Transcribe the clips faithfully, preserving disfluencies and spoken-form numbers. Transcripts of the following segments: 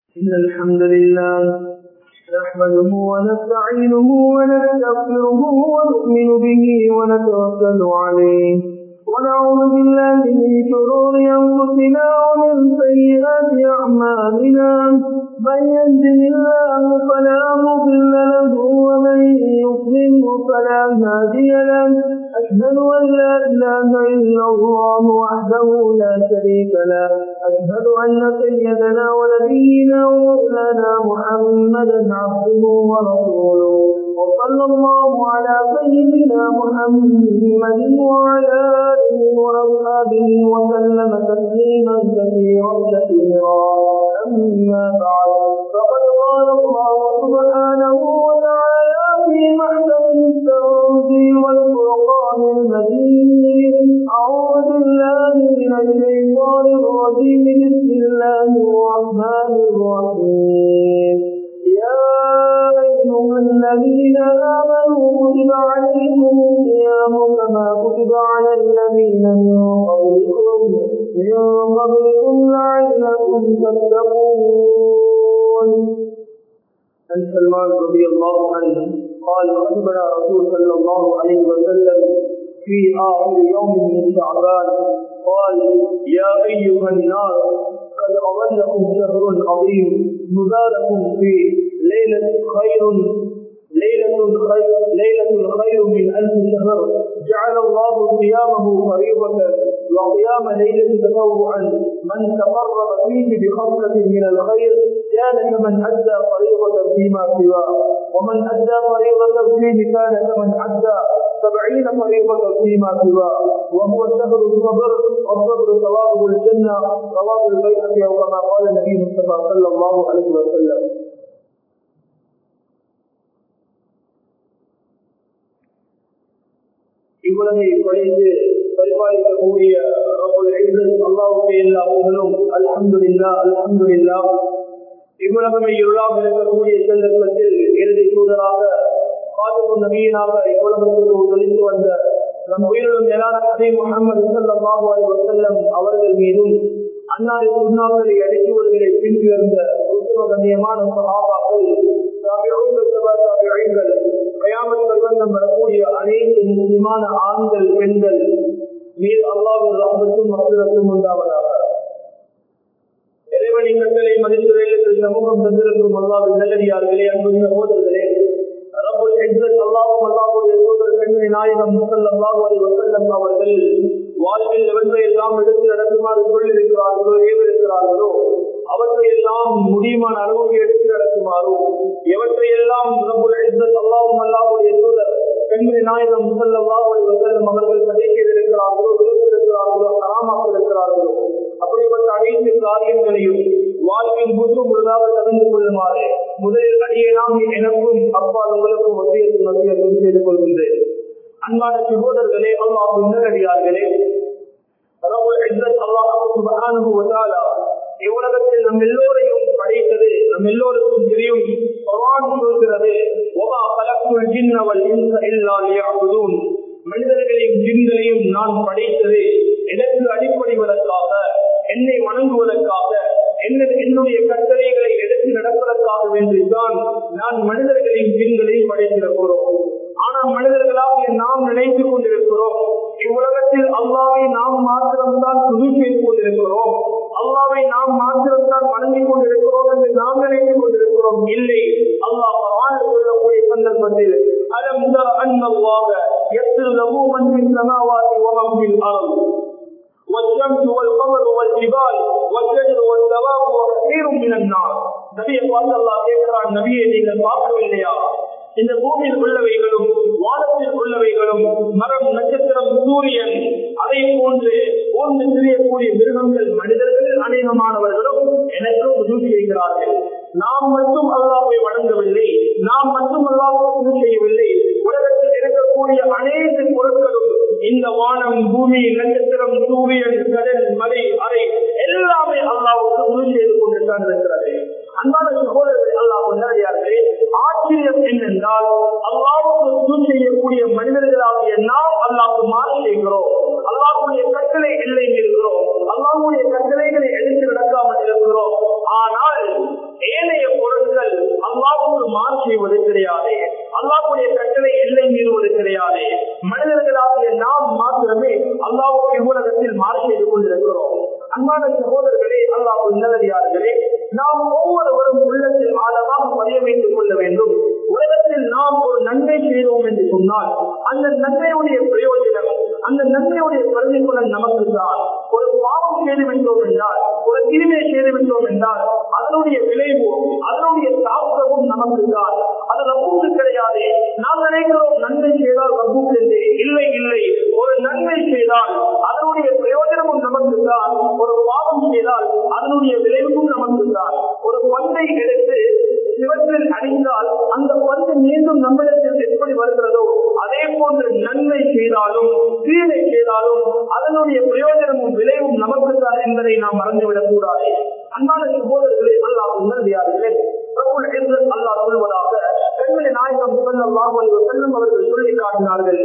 إن الحمد لله نحمده ونستعينه ونستغفره ونؤمن به ونتوكل عليه ونعوذ بالله من شرور أنفسنا ومن سيئات أعمالنا من يهده الله فلا مضل له ومن يضلل فلا هادي له أشهد أن لا إله إلا الله وحده لا شريك له أشهد أن سيدنا ونبينا ومولانا محمدا عبده ورسوله وصلى الله على سيدنا محمد وعلى آله وأصحابه وسلم تسليما كثيرا كثيرا أما بعد فقد قال الله سبحانه وتعالى في محكم التنزيل والفرقان المجيد أعوذ بالله من الشيطان الرجيم بسم الله الرحمن الرحيم يا أيها الذين آمنوا كتب عليكم الصيام كما كتب على الذين من قبلكم من قبلكم لعلكم تتقون. عن سلمان رضي الله عنه قال خطبنا رسول صلى الله عليه وسلم في آخر يوم من شعبان قال يا أيها الناس قد أظلكم شهر عظيم مبارك فيه ليلة خير ليلة خير ليلة خير من ألف شهر جعل الله صيامه فريضة وقيام ليلة تطوعا من تقرب فيه بخصلة من الخير كان كمن أدى فريضة فيما سواه ومن أدى فريضة فيه كان كمن أدى سبعين فريضة فيما سواه وهو شهر الصبر والصبر ثوابه الجنة رواه البيهقي كما قال النبي المصطفى صلى الله عليه وسلم. இவ்வளவை படைத்து பரிபாலிக்கக்கூடிய அல்லாஹ்வுக்கு எல்லா புகழும். அல்ஹம்துலில்லாஹ் அல்ஹம்துலில்லாஹ். இவ்வளவை இருளாக இருக்கக்கூடிய சந்தர்ப்பத்தில் இறுதி தூதராக காதுபுன் நபியினாக இவ்வளவுக்கு ஒழித்து வந்த நம் உயிரிலும் மேலான ஹபீப் முஹம்மது ஸல்லல்லாஹு அலைஹி வஸல்லம் அவர்கள் மீதும் அன்னாரின் சுன்னாக்களை அடிச்சுவடுகளை பின்தொடர்ந்த உத்தம கண்ணியமான சஹாபாக்கள் தாபிஊன்கள் தபா தாபிஈன்கள் கயாமத் பர்வந்தம் வரக்கூடிய அனைத்து முஸ்லிமான ஆண்கள் பெண்கள் மீது அல்லாஹ்வின் ரஹ்மத்தும் மக்ஃபிரத்தும் உண்டாவதாக. இறைவனின் கட்டளை மதித்துரையில் சமூகம் தந்திருக்கும் அல்லாஹ்வின் நல்லடியார்களே, அன்பு சகோதரர்களே, ரப்புல் இஸ்ஸத் அல்லாஹ்வும் அல்லாஹ்வுடைய தூதர் கண்மணி நாயகம் ஸல்லல்லாஹு அலைஹி வஸல்லம் அவர்கள் வாழ்வில் எவற்றை எல்லாம் எடுத்து நடக்குமாறு சொல்லியிருக்கிறார்களோ ஏவிருக்கிறார்களோ அவற்றை எல்லாம் முடியுமான அளவுக்கு எடுத்து நடக்குமாறும் எவற்றை எல்லாம் ரப்புல் இஸ்ஸத் அல்லாஹ்வும் அல்லாஹ்வுடைய தூதர் கண்மணி நாயகம் ஸல்லல்லாஹு அலைஹி வஸல்லம் அவர்கள் தடை செய்திருக்கிறார்களோ விலக்கியிருக்கிறார்களோ ஹராமாக்க இருக்கிறார்களோ அப்படிப்பட்ட அனைத்து காரியங்களையும் வாழ்வின் முற்று முழுதாக தவிர்த்து கொள்ளுமாறு முதலில் அடியேனாம் எனக்கும் அப்பால் உங்களுக்கும் வசியத்தும் வசியத்தும் செய்து கொள்கின்றேன். அன்பான சகோதரர்களே, அல்லாஹ் நல்லடியார்களே, ரப்புல் இஸ்ஸத் அல்லாஹ் சுப்ஹானஹு வ தஆலா இவ்வுலகத்தில் நம் எல்லோரையும் படைத்தது நம் எல்லோருக்கும் தெரியும். குர்ஆன் சொல்கிறது, வமா கலக்குல் ஜின்ன வல் இன்ஸ இல்லா லியஅபுதூன். மனிதர்களையும் ஜின்களையும் நான் படைத்தது எனக்கு அடிப்படைவதற்காக, என்னை வணங்குவதற்காக, என்னுடைய கட்டளைகளை எடுத்து நடப்பதற்காக வேண்டிதான் நான் மனிதர்களையும் ஜின்களையும் படைத்திருக்கிறோம். ஆனால் மனிதர்களாக நாம் நினைத்துக் கொண்டிருக்கிறோம் இவ்வுலகத்தில் அல்லாஹ்வை நாம் மாத்திரம்தான் துதி செய்து கொண்டிருக்கிறோம், அல்லாஹ்வை நாம் மாத்திரம்தான் வணங்கிக் கொண்டிருக்கிறோம் என்று நாம் நினைத்துக் கொண்டிருக்கிறோம். இல்லை, அல்லாஹ் குர்ஆனில் சொல்லக்கூடிய சந்தர்ப்பத்தில் அலம் தர அன்னல்லாஹ யஸ்ரு லஹு மன் ஃபிஸ் ஸமாவாதி வ மன் ஃபில் அர்த் والشمس والقمر والجبال والشجر والدواب وكثير من الناس. நபியே அல்லாஹ் கேட்கிறான், நபியே நீங்கள் பார்க்கவில்லையா இந்த பூமியில் உள்ளவைகளும் வானத்தில் உள்ளவைகளும் மரம் நட்சத்திரம் சூரியன் அதை போன்று போன்று தெரியக்கூடிய மிருகங்கள் மனிதர்களில் அநேகமானவர்களும் எனக்கு உதவி செய்கிறார்கள். நாம் மட்டும் அல்லாஹ்வை வணங்கவில்லை, நாம் மட்டும் அல்லாஹ்வுக்கு உதவி செய்யவில்லை. உலகத்தில் இருக்கக்கூடிய அனைத்து பொருட்களும் இந்த வானம் பூமி நட்சத்திரம் சூரியன் கடல் மலை அறை எல்லாமே அல்லாஹ்வுக்கு உதவி செய்து கொண்டுதான் இருக்கிறது. அன்பான சகோதரர்களே, அல்லாஹ் நல்லடியார்களே, ஆச்சரியம் என்னென்றால் அல்லாஹ்வுக்கு உதவி செய்யக்கூடிய மனிதர்களாகிய நாம் அல்லாஹ்வுக்கு மாறு செய்கிறோம், அல்லாஹ்வுடைய கட்டளை இல்லை இருக்கிறோம், அல்லாஹ்வுடைய கட்டளைகளை எடுத்து நடக்காமல் இருக்கிறோம். ஆனால் செய்வது கிடையாது. அல்லாஹ்வுடைய கட்டளை எல்லை மீறுவது கிடையாது. மனிதர்களாகிய நாம் மாத்திரமே அல்லாஹ்வுடைய உலகத்தில் மாறு செய்து கொண்டிருக்கிறோம். அன்பான சகோதரர்களே, அல்லாஹ் நல்லடியார்களே, நாம் ஒவ்வொருவரும் உள்ளத்தில் ஆழமாக பதிய வைத்துக் கொள்ள வேண்டும். உலகத்தில் நாம் ஒரு நன்மை செய்தோம் என்று சொன்னால் அந்த நன்மையுடைய பிரயோஜனம், அந்த நன்மையுடைய பிரதிபலன் நமக்கு தான். ஒரு பாவம் செய்து விட்டோம் என்றால், ஒரு தீமை செய்து விட்டோம் என்றால் அதனுடைய விளைவு, அதனுடைய தாக்கமும் நமக்கு தான். அது ரப்புக்கு கிடையாது. நாம் நினைக்கிறோம் நன்மை செய்தால் ரப்புக்கு என்று. இல்லை இல்லை, ஒரு நன்மை செய்தால் அதனுடைய பிரயோஜனமும் நமக்கு தான். ஒரு பாவம் செய்தால் அதனுடைய விளைவும் நமக்கு தான். ஒரு பந்தை எடுத்து சிவத்தில் அடித்தால் அந்த பந்து மீண்டும் நம்மிடத்தில் எப்படி வருகிறதோ அதே போன்று நன்மை செய்தாலும் தீமை செய்தாலும் அதனுடைய பிரயோஜனமும் விளைவும் நமக்கு தான் என்பதை நாம் மறந்துவிடக் கூடாது. அன்பான சகோதரர்களே, அல்லாஹ் நல்லடியார்களே, அல்லாஹ் சொல்வதாக கண்மணி நாயகம் ஸல்லல்லாஹு அலைஹி வஸல்லம் அவர்கள் சொல்லி காட்டினார்கள்,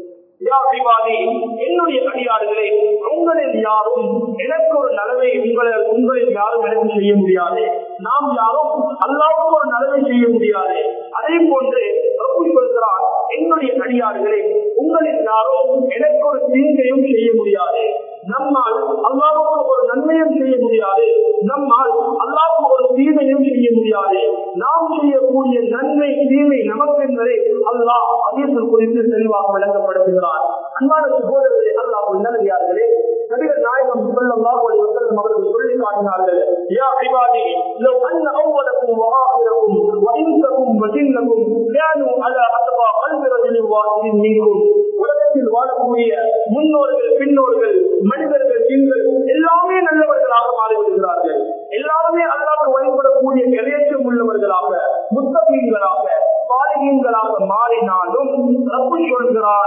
என்னுடைய அடியார்களே, உங்களில் யாரும் எனக்கு ஒரு நலவை உங்களில் உங்களில் யாரும் எனக்கு செய்ய முடியாது. நாம் யாரும் அல்லாஹ்வுக்கு ஒரு நலவை செய்ய முடியாது. அதே போன்று ரப்பு சொல்கிறார், என்னுடைய அடியார்களே, உங்களில் யாரும் எனக்கு ஒரு தீங்கையும் செய்ய முடியாது. நம்மால் அல்லாஹ்வுக்கு ஒரு நன்மையும் செய்ய முடியாது, நம்மால் அல்லாஹ்வுக்கு ஒரு தீமையும் செய்ய முடியாது. நாம் செய்யக்கூடிய நன்மை தீமை நமக்கு என்பதை அல்லாஹ் ஹதீஸில் குறித்து தெளிவாக விளங்கப்படுத்துகிறார். அன்பான சகோதரர்களே, அல்லாஹ் நல்லடியார்களே, நபிகள் நாயகம் ஸல்லல்லாஹு அலைஹி வஸல்லம் அவர்கள் சொல்லி காட்டினார்கள், யா இபாதி லவ் அன்ன அவ்வலக்கும் வ ஆகிரக்கும் வ இன்சக்கும் வ ஜின்னக்கும் கானூ அலா அத்பா கல்பி ரஜுலின் வாஹிதின் மின்கும். உலகத்தில் வாழக்கூடிய முன்னோர்கள், பின்னோர்கள், மனிதர்கள், ஜின்கள் எல்லாமே நல்லவர்களாக மாறிவிடுகிறார்கள். எல்லாருமே அல்லாஹ்வை வழிபடக்கூடிய இறையச்சம் உள்ளவர்களாக, முத்தகீன்களாக, சாலிஹீன்களாக மாறினாலும் ரப்பு சொல்கிறார்,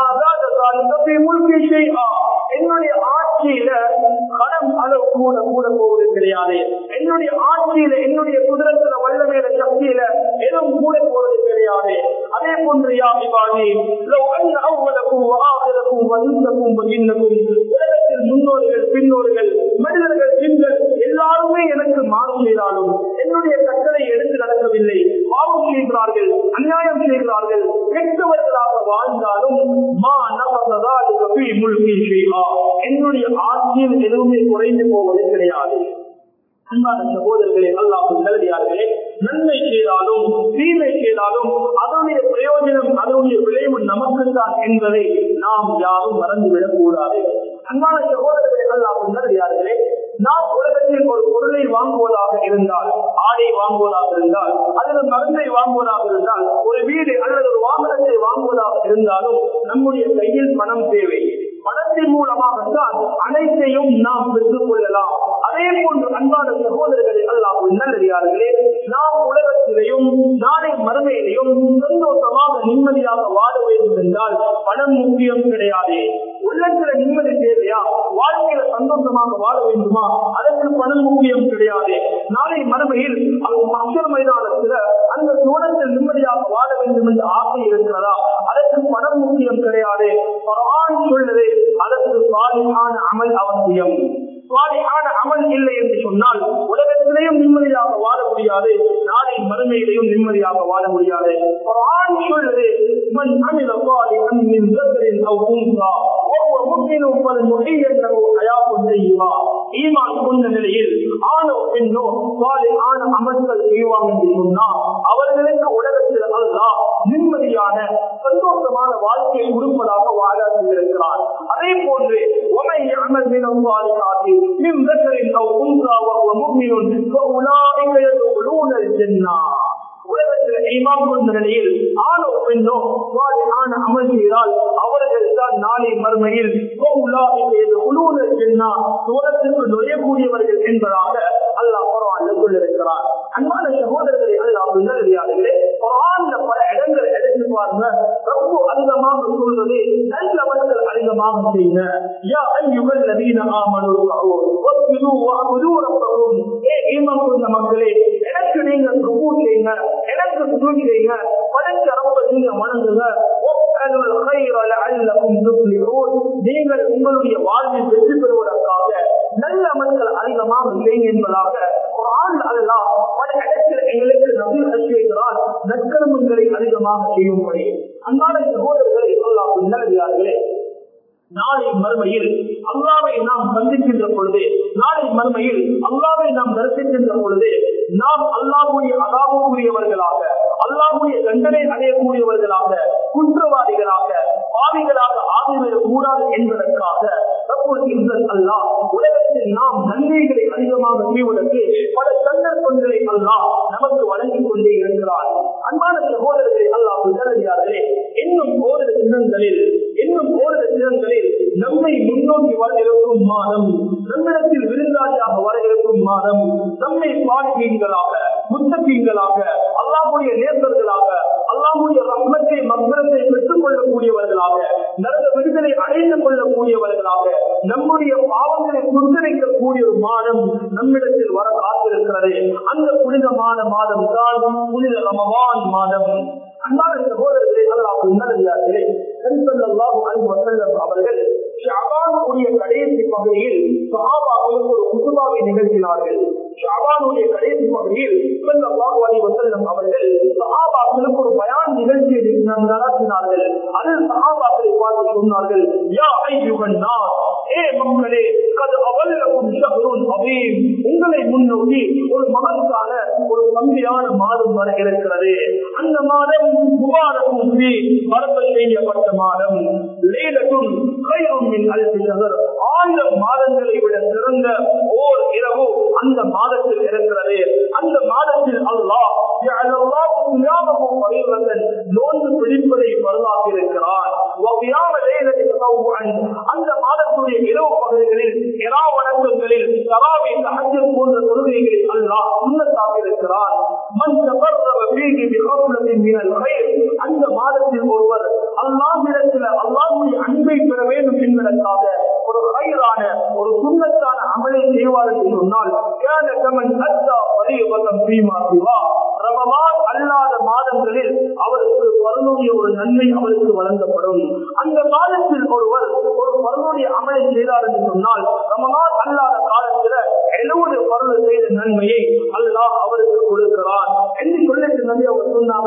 என்னுடைய ஆட்சியில கடம் அளவு கூட கூட போவது கிடையாது. என்னுடைய ஆட்சியில, என்னுடைய குதிரத்துல வல்லமையில சக்தியில எதுவும் கூட போவது கிடையாது. அதே போன்று யா இபாதி லவ் அன்ன அவ்வலக்கும் வ ஆகிரக்கும் வ இன்சக்கும் வ ஜின்னக்கும், உலகத்தில் முன்னோர்கள், பின்னோர்கள், மனிதர்கள், ஜின்கள் எல்லாருமே எனக்கு மாறு செய்தாலும் என்னுடைய கட்டளை எடுத்து நடக்கவில்லை, பாவம் செய்கிறார்கள், அநியாயம் செய்கிறார்கள், கெட்டவர்களாக வாழ்ந்தாலும் மா நபததாலிக ஃபீ முல்கி ஷைஆ, என்னுடைய ஆட்சியில் எதுவுமே குறைந்து போவது கிடையாது. அன்பான சகோதரர்களே, அல்லாஹ் நல்லடியார்களே, நன்மை செய்தாலும் தீமை செய்தாலும் அதனுடைய பிரயோஜனம், அதனுடைய விளைவு நமக்கு தான் என்பதை நாம் யாரும் மறந்துவிடக் கூடாது. அன்பான சகோதரர்களே, அல்லாஹ் நல்லடியார்களே, நாம் உலகத்தில் ஒரு பொருளை வாங்குவதாக இருந்தால், ஆடை வாங்குவதாக இருந்தால், அல்லது மருந்தை வாங்குவதாக இருந்தால், ஒரு வீடு அல்லது ஒரு வாகனத்தை வாங்குவதாக இருந்தாலும் நம்முடைய கையில் பணம் தேவை. பணத்தின் மூலமாகத்தான் அனைத்தையும் நாம் பெற்றுக் கொள்ளலாம். அதே போன்று அன்பான சகோதரர்களே, அல்லாஹ் நல்லடியார்களே, நாம் உலகத்திலேயும் நாளை மறுமையிலையும் சந்தோஷமாக நிம்மதியாக வாழ வேண்டும் என்றால் பணம் முக்கியம் கிடையாது. உள்ளத்துல நிம்மதி தேவையா? வாழ்க்கையில சந்தோஷமாக வாழ வேண்டுமா? அதற்கு பணம் முக்கியம் கிடையாது. நாளை மறுமையில் மக்கள் மைதானத்துல அந்த சூழத்தில் நிம்மதியாக வாழ வேண்டும் என்று ஆசை இருக்கிறதா? அதற்கு பணம் முக்கியம் கிடையாது. குர்ஆன் சொல்லுது, அதற்கு சாலிஹான அமல் அவசியம். சாலிஹான அமல் இல்லை என்று சொன்னால் உலகத்திலேயும் நிம்மதியாக வாழ முடியாது, நாளை மறுமையிலையும் நிம்மதியாக வாழ முடியாது. குர்ஆன் சொல்லுது, மன் அமில சாலிஹன் மின் ذكر أو أنثى وهو مؤمن فلنحيينه حياة طيبة. ஈமான் கொண்ட நிலையில் ஆணோ பெண்ணோ சாலிஹான அமல்கள் செய்வாங்க என்று சொன்னால் அவர்களுக்கு உலகத்தில் அல்லாஹ் நிம்மதியான சந்தோஷமான வாழ்க்கையை கொடுப்பதாக வாழ செய்திருக்கிறார். அதே போன்று ومن يعمل من الصالحات من ذكر أو أنثى وهو مؤمن فأولئك يدخلون الجنة. உலகத்தில் ஈமான் கொண்ட நிலையில் ஆணோ பெண்ணோ சாலிஹான அமல் செய்தால் அவர்கள் தான் நாளை மறுமையில் சூரத்திற்கு நுழையக்கூடியவர்கள் என்பதாக அல்லாஹ் குர்ஆனில் சொல்லியிருக்கிறார். அன்பான சகோதரர்களே, அல்லாஹ் நல்லடியார்களே, குர்ஆன்ல பல இடங்களை எடுத்து பாருங்க. ரப்பு அதிகமாக சொல்றது நல்லவர்கள் அதிகமாக செய்யுங்க. யா அய்யுஹல் லதீன ஆமனூ வஸ்ஜுது வஅபுது ரப்பக்கும். ஏ ஈமான் கொண்ட மக்களே, எனக்கு நீங்க ருக்கு செய்யுங்க, எனக்கு சுஜூத் செய்யுங்க, படைச்ச ரப்பை நீங்க வணங்குங்க. வஃஅலுல் கைர லஅல்லகும் துஃப்லிஹூன். நீங்கள் உங்களுடைய வாழ்வில் வெற்றி பெறுவதற்காக நல்ல அமல்கள் அதிகமாக செய்யுங்க என்பதாக குர்ஆன் அல்லாஹ் பல இடத்தில் எங்களுக்கு செய்கிறார் நற்கர்மங்களை அதிகமாக செய்யும்படி. அன்பான சகோதரர்களை அல்லாஹ் நல்லடியார்களே, நாளை மறுமையில் அல்லாஹ்வை நாம் சந்திக்கின்ற பொழுது, நாளை மறுமையில் அல்லாஹ்வை நாம் தரிசிக்கின்ற பொழுது நாம் அல்லாஹ்வுடைய அதாபுக்குரியவர்களாக, அல்லாஹ்வுடைய தண்டனை அடையக்கூடியவர்களாக, குற்றவாளிகளாக, பாவிகளாக ஆகிவிடக் கூடாது என்பதற்காக ரப்புல் இஸ்ஸத் அல்லாஹ் உலகத்தில் நாம் நன்மைகளை அதிகமாக செய்வதற்கு பல சந்தர்ப்பங்களை அல்லாஹ் நமக்கு வழங்கிக் கொண்டே இருக்கிறார். அன்பான சகோதரர்களை அல்லாஹ் நல்லடியார்களே, இன்னும் ஓரிரு தினங்களில் இன்னும் ஓரிரு தினங்களில் நம்மை முன்னோக்கி வர இருக்கும் மாதம், நம்மிடத்தில் விருந்தாளியாக வர இருக்கும் மாதம், நம்மை பாலிகளாக, முத்தகீன்களாக, அல்லாஹ்வுடைய நேசர்களாக, அல்லாஹ்வுடைய ரஹ்மத்தை மக்ரத்தை பெற்றுக் கொள்ளக்கூடியவர்களாக, நரக விடுதலை அடைந்து கொள்ளக்கூடியவர்களாக, நம்முடைய பாவங்களை புரிந்தளிக்கக்கூடிய ஒரு மாதம் நம்மிடத்தில் வர காத்திருக்கிறது. அந்த புனிதமான மாதம் தான் புனித ரமலான் மாதம். அன்பான சகோதரர்களே, அல்லாஹ் நல்லடியார்களே, ஸல்லல்லாஹு அலைஹி வஸல்லம் அவர்கள் ஷஅபானுடைய கடைசி பகுதியில் சஹாபாக்களுக்கு ஒரு குதுபாவை நிகழ்த்தினார்கள். ஷஅபானுடைய கடைசி பகுதியில் ஸல்லல்லாஹு அலைஹி வஸல்லம் அவர்கள் சஹாபாக்களுக்கு ஒரு பயான் நிகழ்ச்சியை நடத்தினார்கள். அதில் சஹாபாக்களை பார்த்து சொன்னார்கள், யா அய்யுஹன் நாஸ், ஏ மக்களே, கத் அவல்லகும் ஷஹ்ருன் அதீம், உங்களை முன்னோக்கி ஒரு மகத்தான ஒரு பந்தியான மாதம் வர இருக்கிறது. அந்த மாதம் முபாரக்கும் ஃபீ, பரக்கத் செய்யப்பட்ட மாதம். லைலத்துன் கைரும் மின் அல்ஃபி ஷஹர், ஆயிரம் மாதங்களை விட சிறந்த ஓர் இரவு அந்த மாதத்தில் இருக்கிறது. அந்த மாதத்தில் அல்லாஹ் ஜஅலல்லாஹு ஸியாமஹு ஃபரீதத்தன், நோன்பு பிடிப்பதை பரலாக்கி இருக்கிறார். வ கியாம லைலத்தி ததவ்வுஅன், அந்த மாதத்துடைய இரவு பகுதிகளில் இரா வணக்கங்களில் தராவீஹ், தஹஜ்ஜுத் போன்ற தொழுகைகளில் அல்லாஹ் சுன்னத்தாக்கி இருக்கிறார். மன் தகர்ரப ஃபீஹி பிகஃப்லத்தின் மினல் கைர், அந்த மாதத்தில் ஒருவர் அல்லாஹ்விடத்தில் அல்லாஹ்வுடைய அன்பை பெற வேண்டும் என்பதற்காக ஒரு கைரான ஒரு சுன்னத்தான அமலை செய்வார் என்று சொன்னால், கான கமன் அத்தா ஃபரீதத்தன் ஃபீமா சிவா, ரமலான் அல்லாத மாதங்களில் அவருக்கு பரலுடைய ஒரு நன்மை அவருக்கு வழங்கப்படும். அந்த மாதத்தில் ஒருவர் ஒரு பரலுடைய அமலை செய்தார் என்று சொன்னால், ரமலான் அல்லாத காலத்தில் எழுபது பரலு செய்த நன்மையை அல்லாஹ் அவருக்கு கொடுக்கிறார் என்று சொல்லிட்டு நபி அவர் சொன்னாங்க.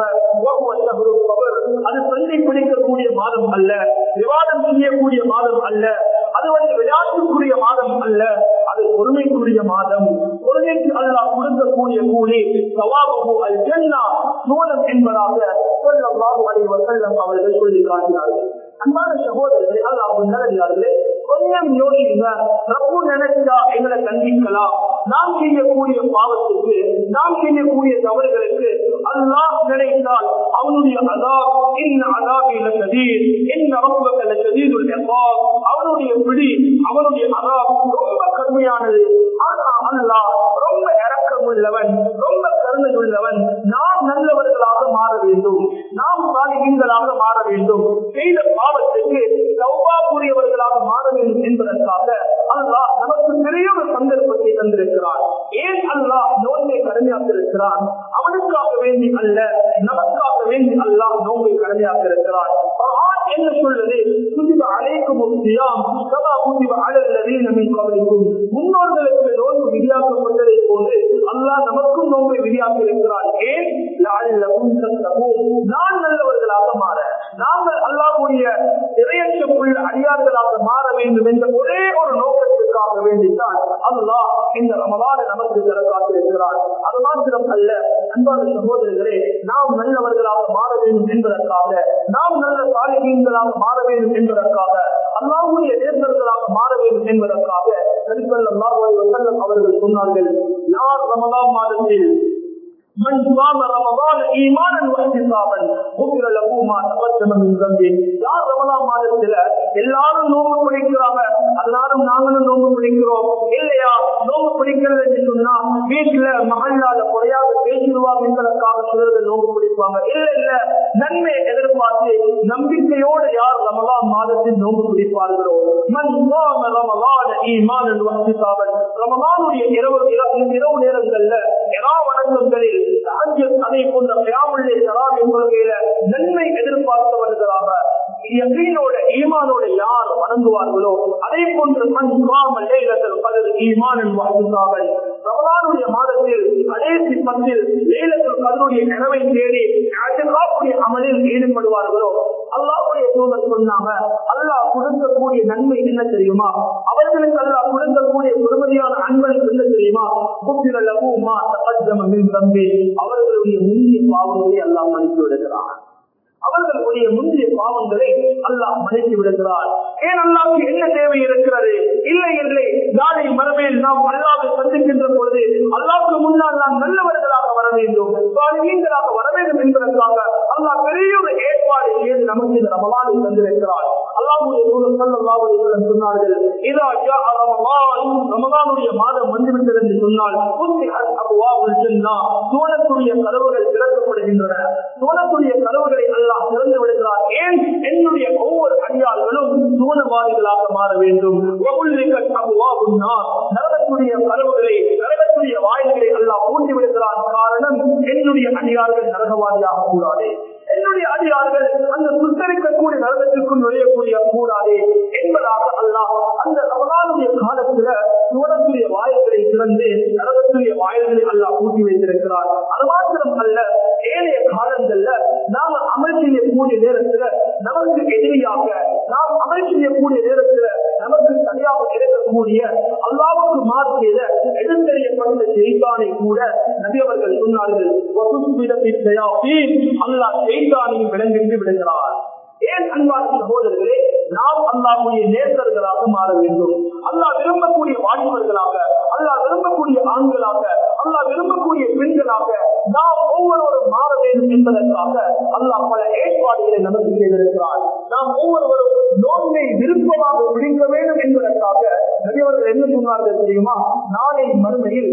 அது சொல்லி பிடிக்கக்கூடிய மாதம் அல்ல, விவாதம் செய்யக்கூடிய மாதம் அல்ல, அது வந்து விளையாட்டுக்குரிய மாதம் அல்ல, அது பொறுமைக்குரிய மாதம். பொறுமைக்கு அல்லாஹ் கொடுக்கக்கூடிய கூலி சவாபு அல் ஜன்னா, சூழல் என்பதாக ஸல்லல்லாஹு அலைஹி வஸல்லம் அவர்கள் சொல்லி காட்டினார்கள். அன்பான சகோதரர்களே, அல்லாஹ் நல்லடியார்களே, கொஞ்சம் யோசிங்க. ரப்பு நினைச்சா எங்களை கண்டிக்கலாம். நாம் செய்யக்கூடிய பாவத்துக்கு, நாம் செய்யக்கூடிய தவறுகளுக்கு அல்லாஹ் நினைத்தால் அவனுடைய அதாப், இன்ன அதாபி லஷதீத், இன்ன ரப்பக லஷதீதுல் இகாப், அவனுடைய பிடி, அவனுடைய அதாப் ரொம்ப கடுமையானது. ஆனா அல்லாஹ் ரொம்ப இரக்கமுள்ளவன், ரொம்ப கருணை உள்ளவன். நாம் நல்லவர்களாக மாற வேண்டும், நாம் சாலிஹீன்களாக மாற வேண்டும், செய்த பாவத்துக்கு தௌபா கூறியவர்களாக மாற வேண்டும் என்பதற்காக அல்லாஹ் நமக்கு பெரிய ஒரு சந்தர்ப்பத்தை தந்திருக்கிறார். ஏன் அல்லாஹ் நோன்பை கடமையாக்கியிருக்கிறான்? அவனுக்காக வேண்டி அல்ல, நமக்காக வேண்டி அல்லாஹ் நோன்பை கடமையாக்கியிருக்கிறார். என்ன சொல்றது? குதிப அலைக்கும் ஸியாம் கமா குதிப அலல் லதீன மின் கப்லிக்கும், முன்னோர்களுக்கு நோன்பு விதியாக்கப்பட்டதை போன்று அல்லாஹ் நமக்கும் நோன்பை விதியாக்கி இருக்கிறார். ஏன்? லஅல்லகும் தத்தகூன், நான் நல்லவர்களாக மாற, நாங்கள் அல்லாஹ்வுடைய இறையச்சமுள்ள அடியார்களாக மாற வேண்டும் என்ற ஒரே ஒரு நோக்கத்திற்காக வேண்டித்தான் அல்லாஹ் இந்த ரமலானை நமக்கு தர காத்திருக்கிறார். அது மாத்திரம் அல்ல, அன்பான சகோதரர்களே, நாம் நல்லவர்களாக மாற வேண்டும் என்பதற்காக, நாம் நல்ல சாலிஹீன்களாக மாற வேண்டும் என்பதற்காக, அல்லாஹ்வுடைய நேசர்களாக மாற வேண்டும் என்பதற்காக நபி ஸல்லல்லாஹு அலைஹி வஸல்லம் அவர்கள் சொன்னார்கள், யார் ரமலான் மாதத்தில் من صام رمضان ايمانا واحتسابا غفر له ما تقدم من ذنبه. யார் ரமலான் மாதத்துல எல்லாரும் நோன்பு பிடிக்கிறாங்க, அதனாலும் நாங்களும் நோன்பு பிடிக்கிறோம் இல்லையா? நோன்பு பிடிக்கிறது என்று சொன்னா வீட்டுல மகளால குறையாக பேசிடுவாங்க என்பதற்காக சிலர்கள் நோன்பு பிடிப்பாங்க. இல்ல இல்ல, நன்மை எதிர்பார்த்து நம்பிக்கையோடு யார் ரமலான் மாதத்தில் நோன்பு பிடிப்பார்களோ, மன் صام رمضان ايمانا واحتسابا, ரமலானுடைய இரவு இரவு நேரங்கள்ல இரா வணக்கங்களில் அதை போன்ற நன்மை எதிர்பார்த்தவர்களாக யகீனோட ஈமானோட யார் வணங்க வணங்குவார்களோ அதே போன்று மன் காம லைலத்துல் கத்ர் ஈமானன் வ இஹ்சாபன் ரமலானுடைய மாதத்தில் கடைசி பத்தில் லைலத்துல் கத்ருடைய கனவை தேடி இஅ்திகாஃபுடைய அமலில் ஈடுபடுவார்களோ அல்லாஹ்வுடைய தூதர் சொன்னாங்க அல்லாஹ் கொடுக்கக்கூடிய நன்மை என்ன தெரியுமா? அவர்களுக்கு அல்லாஹ் கொடுக்கக்கூடிய பெருமதியான அன்பனை என்ன தெரியுமா? குஃபிர லஹு மா தகத்தம மின் தம்பி, அவர்களுடைய முந்தைய பாவங்களை அல்லாஹ் மன்னித்து விடுகிறான். அவர்களுடைய முந்தைய பாவங்களை அல்லாஹ் மன்னித்து விடுகிறார். ஏன் அல்லாஹ்வுக்கு என்ன தேவை இருக்கிறது? இல்லை இல்லை, நாளை மறுமையில் நாம் அல்லாஹ்வை சந்திக்கின்ற பொழுது அல்லாஹ்வுக்கு முன்னால் நாம் நல்லவர்களாக வர வேண்டும், சாலிஹீன்களாக வர வேண்டும் என்பதற்காக அல்லாஹ் பெரிய ஒரு ஏற்பாடு செய்து நமக்கு இந்த ரமலானை தந்திருக்கிறார். அல்லாஹ்வுடைய தூதர் ஸல்லல்லாஹு அலைஹி வஸல்லம் சொன்னார்கள், இதா ஜா ரமலான், ரமலானுடைய மாதம் வந்துவிட்டது என்று சொன்னால் ஃபுத்திஹத் அப்வாபுல் ஜன்னah, சுவனத்துடைய கதவுகள் திறக்கப்படுகின்றன. சுவனத்துடைய கதவுகளை அல்லாஹ் திறந்து விடுகிறார். ஏன்? என்னுடைய ஒவ்வொரு அடியார்களும் சுவனவாதிகளாக மாற வேண்டும். நரகத்துடைய கதவுகளை, நரகத்துடைய வாயில்களை அல்லாஹ் பூட்டி விடுகிறார். காரணம், என்னுடைய அடியார்கள் நரகவாதியாக கூடாது, என்னுடைய அடியார்கள் அந்த சுத்தரிக்கக்கூடிய நரகத்திற்கும் நுழையக்கூடிய கூடாது என்பதாக அல்லாஹ் அந்த ரமலானுடைய காலத்துல சுவனத்துடைய வாயில்களை திறந்து நரகத்துடைய வாயில்களை அல்லாஹ் பூட்டி வைத்திருக்கிறார். அது மாத்திரம் அல்ல, ஏனைய காலங்கள்ல நாம அமல் செய்யக்கூடிய நேரத்துல நமக்கு எதிரியாக, நாம் அமல் செய்யக்கூடிய நேரத்துல நமக்கு சரியாக இருக்கக்கூடிய அல்லாஹ்வுக்கு மாற்றியத எடுத்தறியப்பட்ட ஷைத்தானை கூட நபி அவர்கள் சொன்னார்கள், அல்லாஹ் ஷைத்தானையும் விளங்கிட்டு விடுகிறார். ஏன் அன்பான சகோதரர்களே, நாம் அல்லாஹ்வுடைய நேசர்களாக மாற வேண்டும். அல்லாஹ் விரும்பக்கூடிய வாலிபர்களாக, அல்லாஹ் விரும்பக்கூடிய ஆண்களாக, அல்லாஹ் விரும்பக்கூடிய பெண்களாக நாம் ஒவ்வொருவரும் மாற வேண்டும் என்பதற்காக அல்லாஹ் பல ஏற்பாடுகளை நமக்கு செய்திருக்கிறார். நாம் ஒவ்வொருவரும் நோன்பை விருப்பமாக பிடிக்க வேண்டும் என்பதற்காக நபி அவர்கள் என்ன சொன்னார்கள் தெரியுமா? நாளை மறுமையில்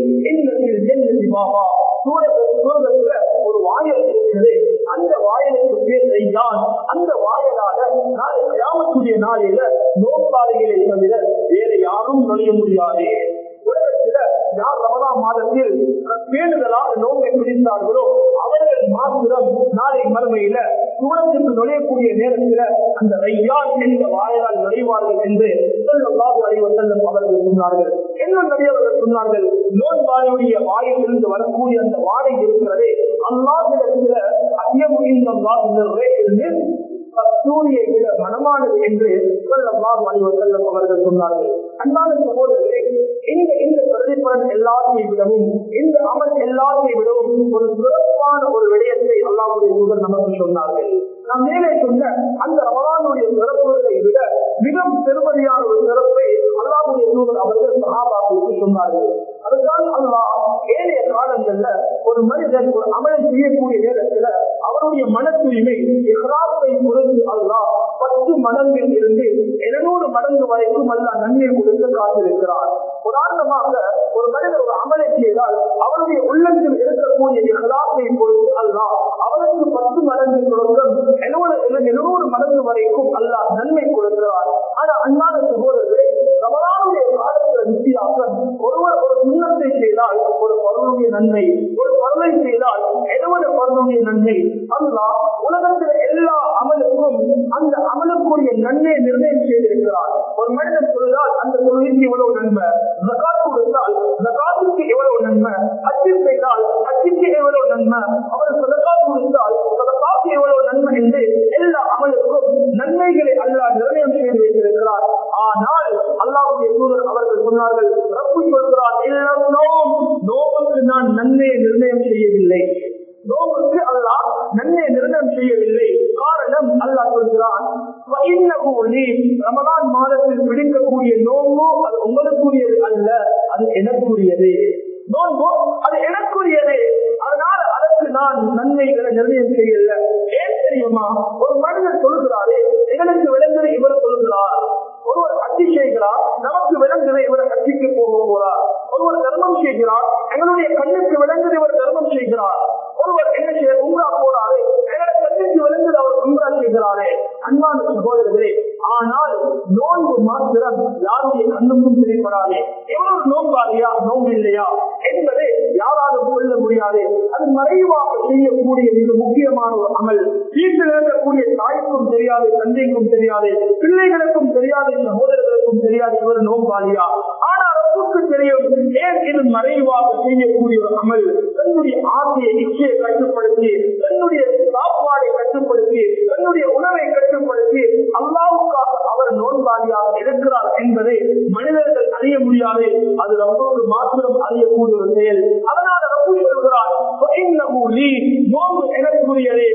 சூரகத்துல ஒரு வாயல் இருக்கிறது, அந்த வாயலுக்கு பேர் ரையான். அந்த வாயலாக நாளை கியாமத்துடைய நாளையில நோன்பாளிகளை தவிர வேறு யாரும் நுழைய முடியாது. உலகத்தில யார் ரமலான் மாதத்தில் பேணுதலாக நோன்பை பிடித்தார்களோ அவர்கள் மாத்திரம் நாளை மறுமையில சூரத்திற்கு நுழையக்கூடிய நேரத்தில் அந்த ரையான் என்ற வாயலால் நுழைவார்கள் என்று ஸல்லல்லாஹு அலைஹி வஸல்லம் அவர்கள் சொன்னார்கள். என்ன நபி அவர்கள் சொன்னார்கள்? நோன்பாளியுடைய வாயிலிருந்து வரக்கூடிய அந்த வாடை இருக்கிறதே, அல்லாஹ்விடத்தில் சூரியை விட மனமானது என்று ஸல்லல்லாஹு அலைஹி வஸல்லம் அவர்கள் சொன்னார்கள். அன்பான சகோதரர்களே, இந்த இந்த பிரதிபலன் எல்லாத்தையும் விடவும், இந்த அமல் எல்லாத்தையும் விடவும் ஒரு சிறப்பான ஒரு விடயத்தை அல்லாஹ்வுடைய தூதர் நமக்கு சொன்னார்கள். நாம் மேலே சொன்ன அந்த ரமலானுடைய சிறப்புகளை விட மிக பெருமதியான ஒரு சிறப்பை அல்லாஹ்வுடைய தூதர் அவர்கள் சஹாபாக்களுக்கு சொன்னார்கள். அதுதான் அல்லாஹ் ஏனைய காலங்கள்ல ஒரு மனிதன் ஒரு அமலை செய்யக்கூடிய நேரத்துல அவருடைய மன தூய்மை இஹ்ராஸை பொறுத்து அல்லாஹ் பத்து மடங்கில் இருந்து எழுநூறு மடங்கு வரைக்கும் அல்லாஹ் நன்மை கொடுத்து காத்திருக்கிறார். உதாரணமாக ஒரு மனிதர் ஒரு அமலை செய்தால் அவருடைய உள்ளத்தில் இருக்கக்கூடிய இஹ்ராஸை பொறுத்து அல்லாஹ் அவருக்கு பத்து மடங்கு தொடக்கம் எழுநூறு மடங்கு வரைக்கும் அல்லாஹ் நன்மை கொடுக்கிறார். ஆனா அன்பான சகோதரர்களே, ரமலானுடைய காலத்துல வித்தியாசம். ஒருவர் ஒரு சுண்ணத்தை செய்தால் ஒரு பொருளுடைய நன்மை, ஒரு பொருளை செய்தால் எழுபது பொருளுடைய நன்மை. அல்லாஹ் உலகத்தில் எல்லா அமலுக்கும் அந்த அமலுக்குரிய நன்மையை நிர்ணயம் செய்திருக்கிறார். ஒரு மனிதன் சொல்றால் அந்த தொழிலுக்கு இவ்வளவு நன்மை, ஜகாத் கொடுத்தால் ஜகாத்துக்கு எவ்வளவு நன்மை, ஹஜ் செய்தால் ஹஜ்ஜுக்கு எவ்வளவு நன்மை, அவர் சதகா கொடுத்தால் சதகாக்கு எவ்வளவு நன்மை என்று எல்லா அமலுக்கும் நன்மைகளை அல்லாஹ் நிர்ணயம் செய்து வைத்திருக்கிறார். ஆனால் அல்லாஹ்வுடைய தூதர் அவர்கள் சொன்னார்கள், ரப்பு சொல்கிறார், நோவுக்கு நான் நன்மையை நிர்ணயம் செய்யவில்லை, நோவுக்கு அல்லாஹ் நன்மையை நிர்ணயம் செய்யவில்லை. காரணம், அல்லாஹ் சொல்கிறான், ரமலான் மாதத்தில் பிடிக்கக்கூடிய நோம்பு அது உங்களுக்குரியது அல்ல, அது எனக்குரியது. நோன்பு அது எனக்குரியது, அதனால அதற்கு நான் நன்மைகளை நிர்ணயம் செய்யல. ஏன் தெரியுமா? ஒரு மனிதர் சொல்கிறாரே, எங்களுக்கு விளங்குது இவர் சொல்கிறார். ஒருவர் கட்சி செய்கிறார், நமக்கு விளங்குது இவர் கட்சிக்கு போக போறார். ஒருவர் தர்மம் செய்கிறார், எங்களுடைய கண்ணுக்கு விளங்குது இவர் தர்மம் செய்கிறார். ஒருவர் என்ன செய்ய உம்ரா போறாரு, எங்களுடைய கண்ணுக்கு விளங்குது அவர் உம்ரா செய்கிறாரே. அன்பான சகோதரர்களே, ஆனால் நோன்பு மாத்திரம் யாருடைய கண்ணுக்கும் தெரியப்படாது. எவ்வளவு நோம்பாரியா நோம்பு இல்லையா என்பதை யாராலும் கொள்ள முடியாது. அது மறைவாக செய்யக்கூடிய மிக முக்கியமான ஒரு அமல். வீட்டில் இருக்கக்கூடிய தாய்க்கும் தெரியாது, தந்தைக்கும் தெரியாது, பிள்ளைகளுக்கும் தெரியாது, சகோதரர்களுக்கும் தெரியாது இவர் நோம்பாரியா. ஆனால் ரப்புக்கு தெரியும். ஏன் இது மறைவாக செய்யக்கூடிய ஒரு அமல். தன்னுடைய ஆசையை இச்சையை கட்டுப்படுத்தி, தன்னுடைய சாப்பாடை கட்டுப்படுத்தி, தன்னுடைய உணவை கட்டுப்படுத்தி அல்லாஹ்வுக்காக அவர் நோன்பாளியாக இருக்கிறார் என்பதை மனிதர்கள் அறிய முடியாது. அது ரப்புக்கு மாத்திரம் அறியக்கூடிய ஒரு செயல். அதனால ரப்பு சொல்கிறார், நோன்பு எனக்குரியதே,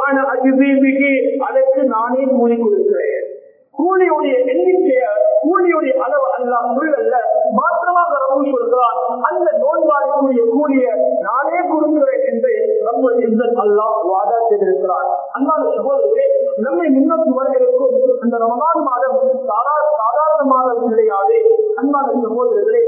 அதற்கு நானே கூலி கொடுக்கிறேன். கூலியுடைய எண்ணிக்கைய கூலியுடைய அளவு அல்லாஹ் சொல்லல்ல, மாற்றமாக ரப்பு சொல்கிறார், அந்த நோன்பாளிக்குரிய கூலிய நானே கொடுக்கிறேன் என்று ரப்புல் இஸ்ஸத் அல்லாஹ் வாதா செய்திருக்கிறார். அன்பான சகோதரர்களே, நம்மை முன்னோக்கி வர இருக்கும் அந்த ரமலான் மாதம் சாதாரண மாதம் கிடையாது. அன்பான சகோதரர்களே,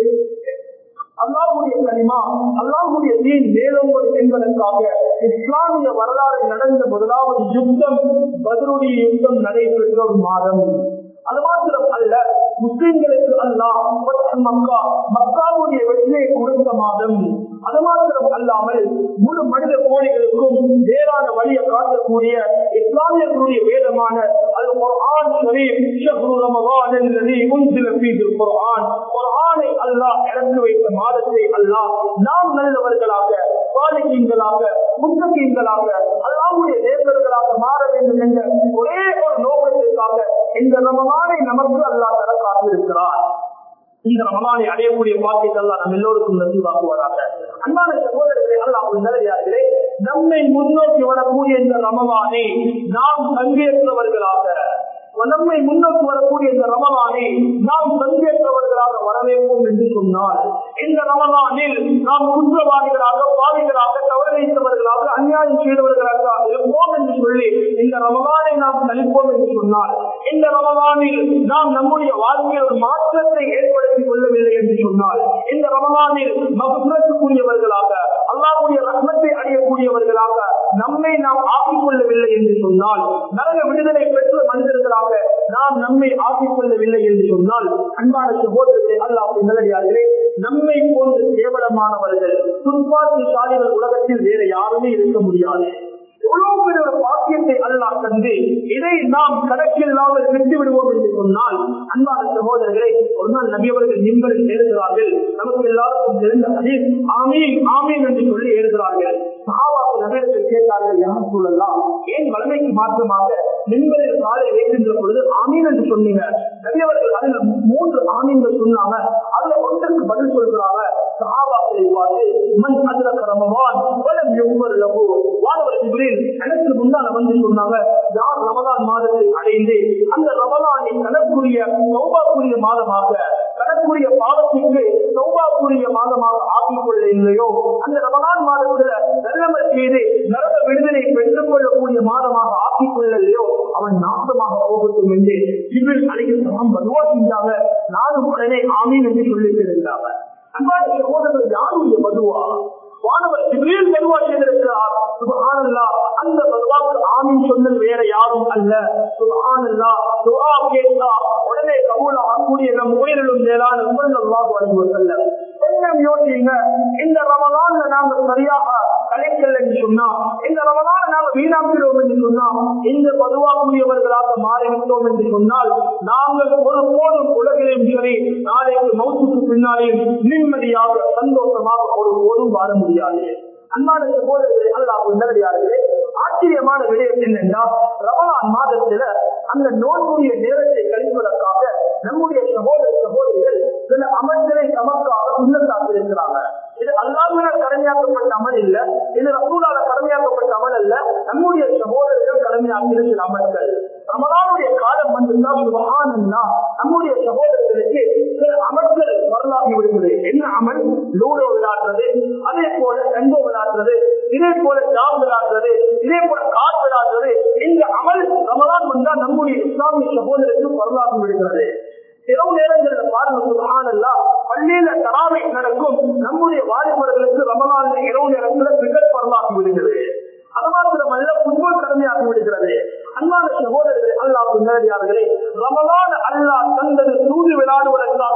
அல்லாஹ்வுடைய கலிமா, அல்லாஹ்வுடைய தீன் மேலோங்கும் என்பதற்காக இஸ்லாமிய வரலாறு நடந்த முதலாவது யுத்தம் பத்ருடைய யுத்தம் நடைபெற்ற ஒரு மாதம். அது மாத்திரம் அல்ல, முஸ்லிம்களுக்கு அல்லாஹ் மக்கா மக்காவுடைய வெற்றியை கொடுத்த மாதம். அது மாத்திரம் அல்லாமல் முழு மனித கோடிகளுக்கும் வேறான வழியை காட்டக்கூடிய இஸ்லாமியர்களுடைய வேதமான அல் குர்ஆன் ஷரீஃப், ஷஹ்ரு ரமதான் அல்லதி உன்சில ஃபீஹில் குர்ஆன், குர்ஆனை அல்லாஹ் இறக்கி வைத்த மாதத்தை அல்லாஹ் நாம் நல்லவர்களாக, சாலிஹீன்களாக, முத்தகீன்களாக, அல்லாஹ்வுடைய நேசர்களாக மாற வேண்டும் என்ற ஒரே ஒரு நோக்கத்திற்காக இந்த ரமலானை நமக்கு அல்லாஹ் தர காத்திருக்கிறார். இந்த ரமலானை அடையக்கூடிய பாக்கியத்தை அல்லாஹ் நம்ம எல்லோருக்கும் நசீபாக்குவாராக. அன்பான சகோதரர்களே, அல்லாஹ் நல்லடியார்களே, நம்மை முன்னோக்கி வரக்கூடிய இந்த ரமலானை நாம் பங்கேற்றவர்களாக, நம்மை முன்னோக்கி வரக்கூடிய இந்த ரமலானை நாம் பங்கேற்றவர்களாக வரவேற்போம் என்று சொன்னால், இந்த ரமலானில் நாம் குற்றவாளிகளாக, பாவிகளாக, தவறிழைத்தவர்களாக, அநியாயம் செய்தவர்களாக இருப்போம் என்று சொல்லி இந்த ரமலானை நாம் கழிப்போம் என்று சொன்னால், இந்த ரமலானில் நாம் நம்முடைய வாழ்க்கையில் ஒரு மாற்றத்தை ஏற்படுத்திக் கொள்ளவில்லை என்று சொன்னால், இந்த ரமலானில் மகத்துவத்துக்குரியவர்களாக, அல்லாஹ்வுடைய ரஹ்மத்தை அடையக்கூடியவர்களாக நம்மை நாம் ஆக்கிக் கொள்ளவில்லை என்று சொன்னால், நரக விடுதலை பெற்ற மனிதர்களாக நாம் நம்மை ஆக்கிக் கொள்ளவில்லை என்று சொன்னால், அன்பான சகோதரர்களே, அல்லாஹ் நல்லடியார்களே, நம்மை போன்ற கேவலமானவர்கள், துன்பாக்கியசாலிகள் உலகத்தில் வேற யாருமே இருக்க முடியாது. எவ்வளவு பெரிய ஒரு பாக்கியத்தை அல்லாஹ் தந்து இதை நாம் கணக்கில்லாமல் விட்டு விடுவோம் என்று சொன்னால், அன்பான சகோதரர்களை, ஒரு நாள் நபி அவர்கள் மிம்பரில் ஏறுகிறார்கள். நமக்கு எல்லாருக்கும் தெரிந்த ஹதீஸ், ஆமீன் ஆமீன் என்று சொல்லி ஏறுகிறார்கள். சஹாபாக்கள் நபியிடத்தில் கேட்டார்கள், யார் சொல்லலாம், ஏன் வலிமைக்கு மாற்றமாக மிம்பரில் காலை வைக்கின்ற பொழுது ஆமீன் என்று சொன்னீங்க? நபி அவர்கள் அதில் மூன்று ஆமீன்கள் சொன்னாங்க. அதுல ஒன்றுக்கு பதில் சொல்கிறாங்க. சஹாபாக்களை பார்த்து, மன் அத்ரக ரமலான் வலம் யுக்ஃபர் லஹு, வானவர் ஜிப்ரீல் எனக்கு முன்னால வந்து சொன்னாங்க, யார் ரமலான் மாதத்தை அடைந்து அந்த ரமலானை தனக்குரிய தௌபாக்குரிய மாதமாக, தனக்குரிய பாவத்திற்கு தௌபாக்குரிய மாதமாக ஆக்கிக் கொள்ள இல்லையோ, அந்த ரமலான் மாதத்துல நல்லவர் செய்து நரக விடுதலை பெற்றுக் கொள்ளக்கூடிய மாதமாக ஆக்கிக் கொள்ளலையோ, அவன் நாசமாக போகட்டும் என்று ஜிப்ரீல் அலைஹிஸ்ஸலாம் பதுவா செஞ்சாங்க. நானும் உடனே ஆமீன் என்று சொல்லிட்டு இருந்தாங்க. அன்பான சகோதரர்கள், யாருடைய பதுவா? வானவர் ஜிப்ரீல் பதுவா செய்திருக்கிறார். சுப்ஹானல்லாஹ், அந்த பதுவாக்கு ஆமீன் சொன்னது வேற யாரும் அல்ல. சுப்ஹானல்லாஹ், துஆ கேட்டா உடனே கபூல் ஆகக்கூடிய நம் உயிரிலும் மேலான ஸல்லல்லாஹு அலைஹி வஸல்லம் கொஞ்சம் யோசிங்க. இந்த ரமலான்ல நாங்க சரியாக கலைக்கல் என்று சொன்னா, இந்த ரமலான் நாங்க வீணாக்கிறோம் என்று சொன்னா, இந்த பதுவாக்குரியவர்களாக மாறிவிட்டோம் என்று சொன்னால், நாங்கள் ஒரு போதும் உலகிலும் சரி, நாளைக்கு மௌத்துக்கு பின்னாலேயும் நிம்மதியாக சந்தோஷமாக ஒரு போதும் வாழ முடியாது. அன்பான சகோதரர்களே, அல்லாஹ் நல்லடியார்களே, ஆச்சரியமான விடயம் என்னென்றால், ரமலான் மாதத்துல அந்த நோன்புடைய நேரத்தை கழிப்பதற்காக நம்முடைய சகோதர சகோதரிகள் சில அமல்களை நமக்காக சுண்ணத்தாக்கி இருக்கிறாங்க. இது அல்லாஹ்வினால் கடமையாக்கப்பட்ட அமல் இல்ல, இது ரசூலால கடமையாக்கப்பட்ட அமல் அல்ல, நம்முடைய சகோதரர்கள் கடமையாக்கிற சில அமல்கள். ரமலானுடைய காலம் வந்துதான் சுப்ஹானல்லாஹ், நம்முடைய சகோதரர்களுக்கு சில அமல்கள் வரலாகி விடுகிறது. என்ன அமல்? லூடோ விளையாடுறது, அதே போல கண்டோ விளையாடுறது, இதே போல ஜாம் விளையாடுறது, இதே போல கார் விளையாடுறது. இந்த அமல் ரமலான் வந்தா நம்முடைய இஸ்லாமிய சகோதரருக்கு வரலாகி விடுகிறது. இரவு நேரங்களில் பாருங்க, சுப்ஹானல்லாஹ், பள்ளியில தராவீஹ் நடக்கும். நம்முடைய வாலிபர்களுக்கு ரமலான் இரவு நேரத்தில் கிரிக்கெட் வரலாகி விடுகிறது. அது மாத்திரமல்ல, ஃபுட்பால் கடமையாகி விடுகிறது. அன்பான சகோதரர்களே, அல்லாஹ் நல்லடியார்களே, ரமலான் அல்லாஹ் தந்தது தூது விளையாடுவதற்காக வேண்டி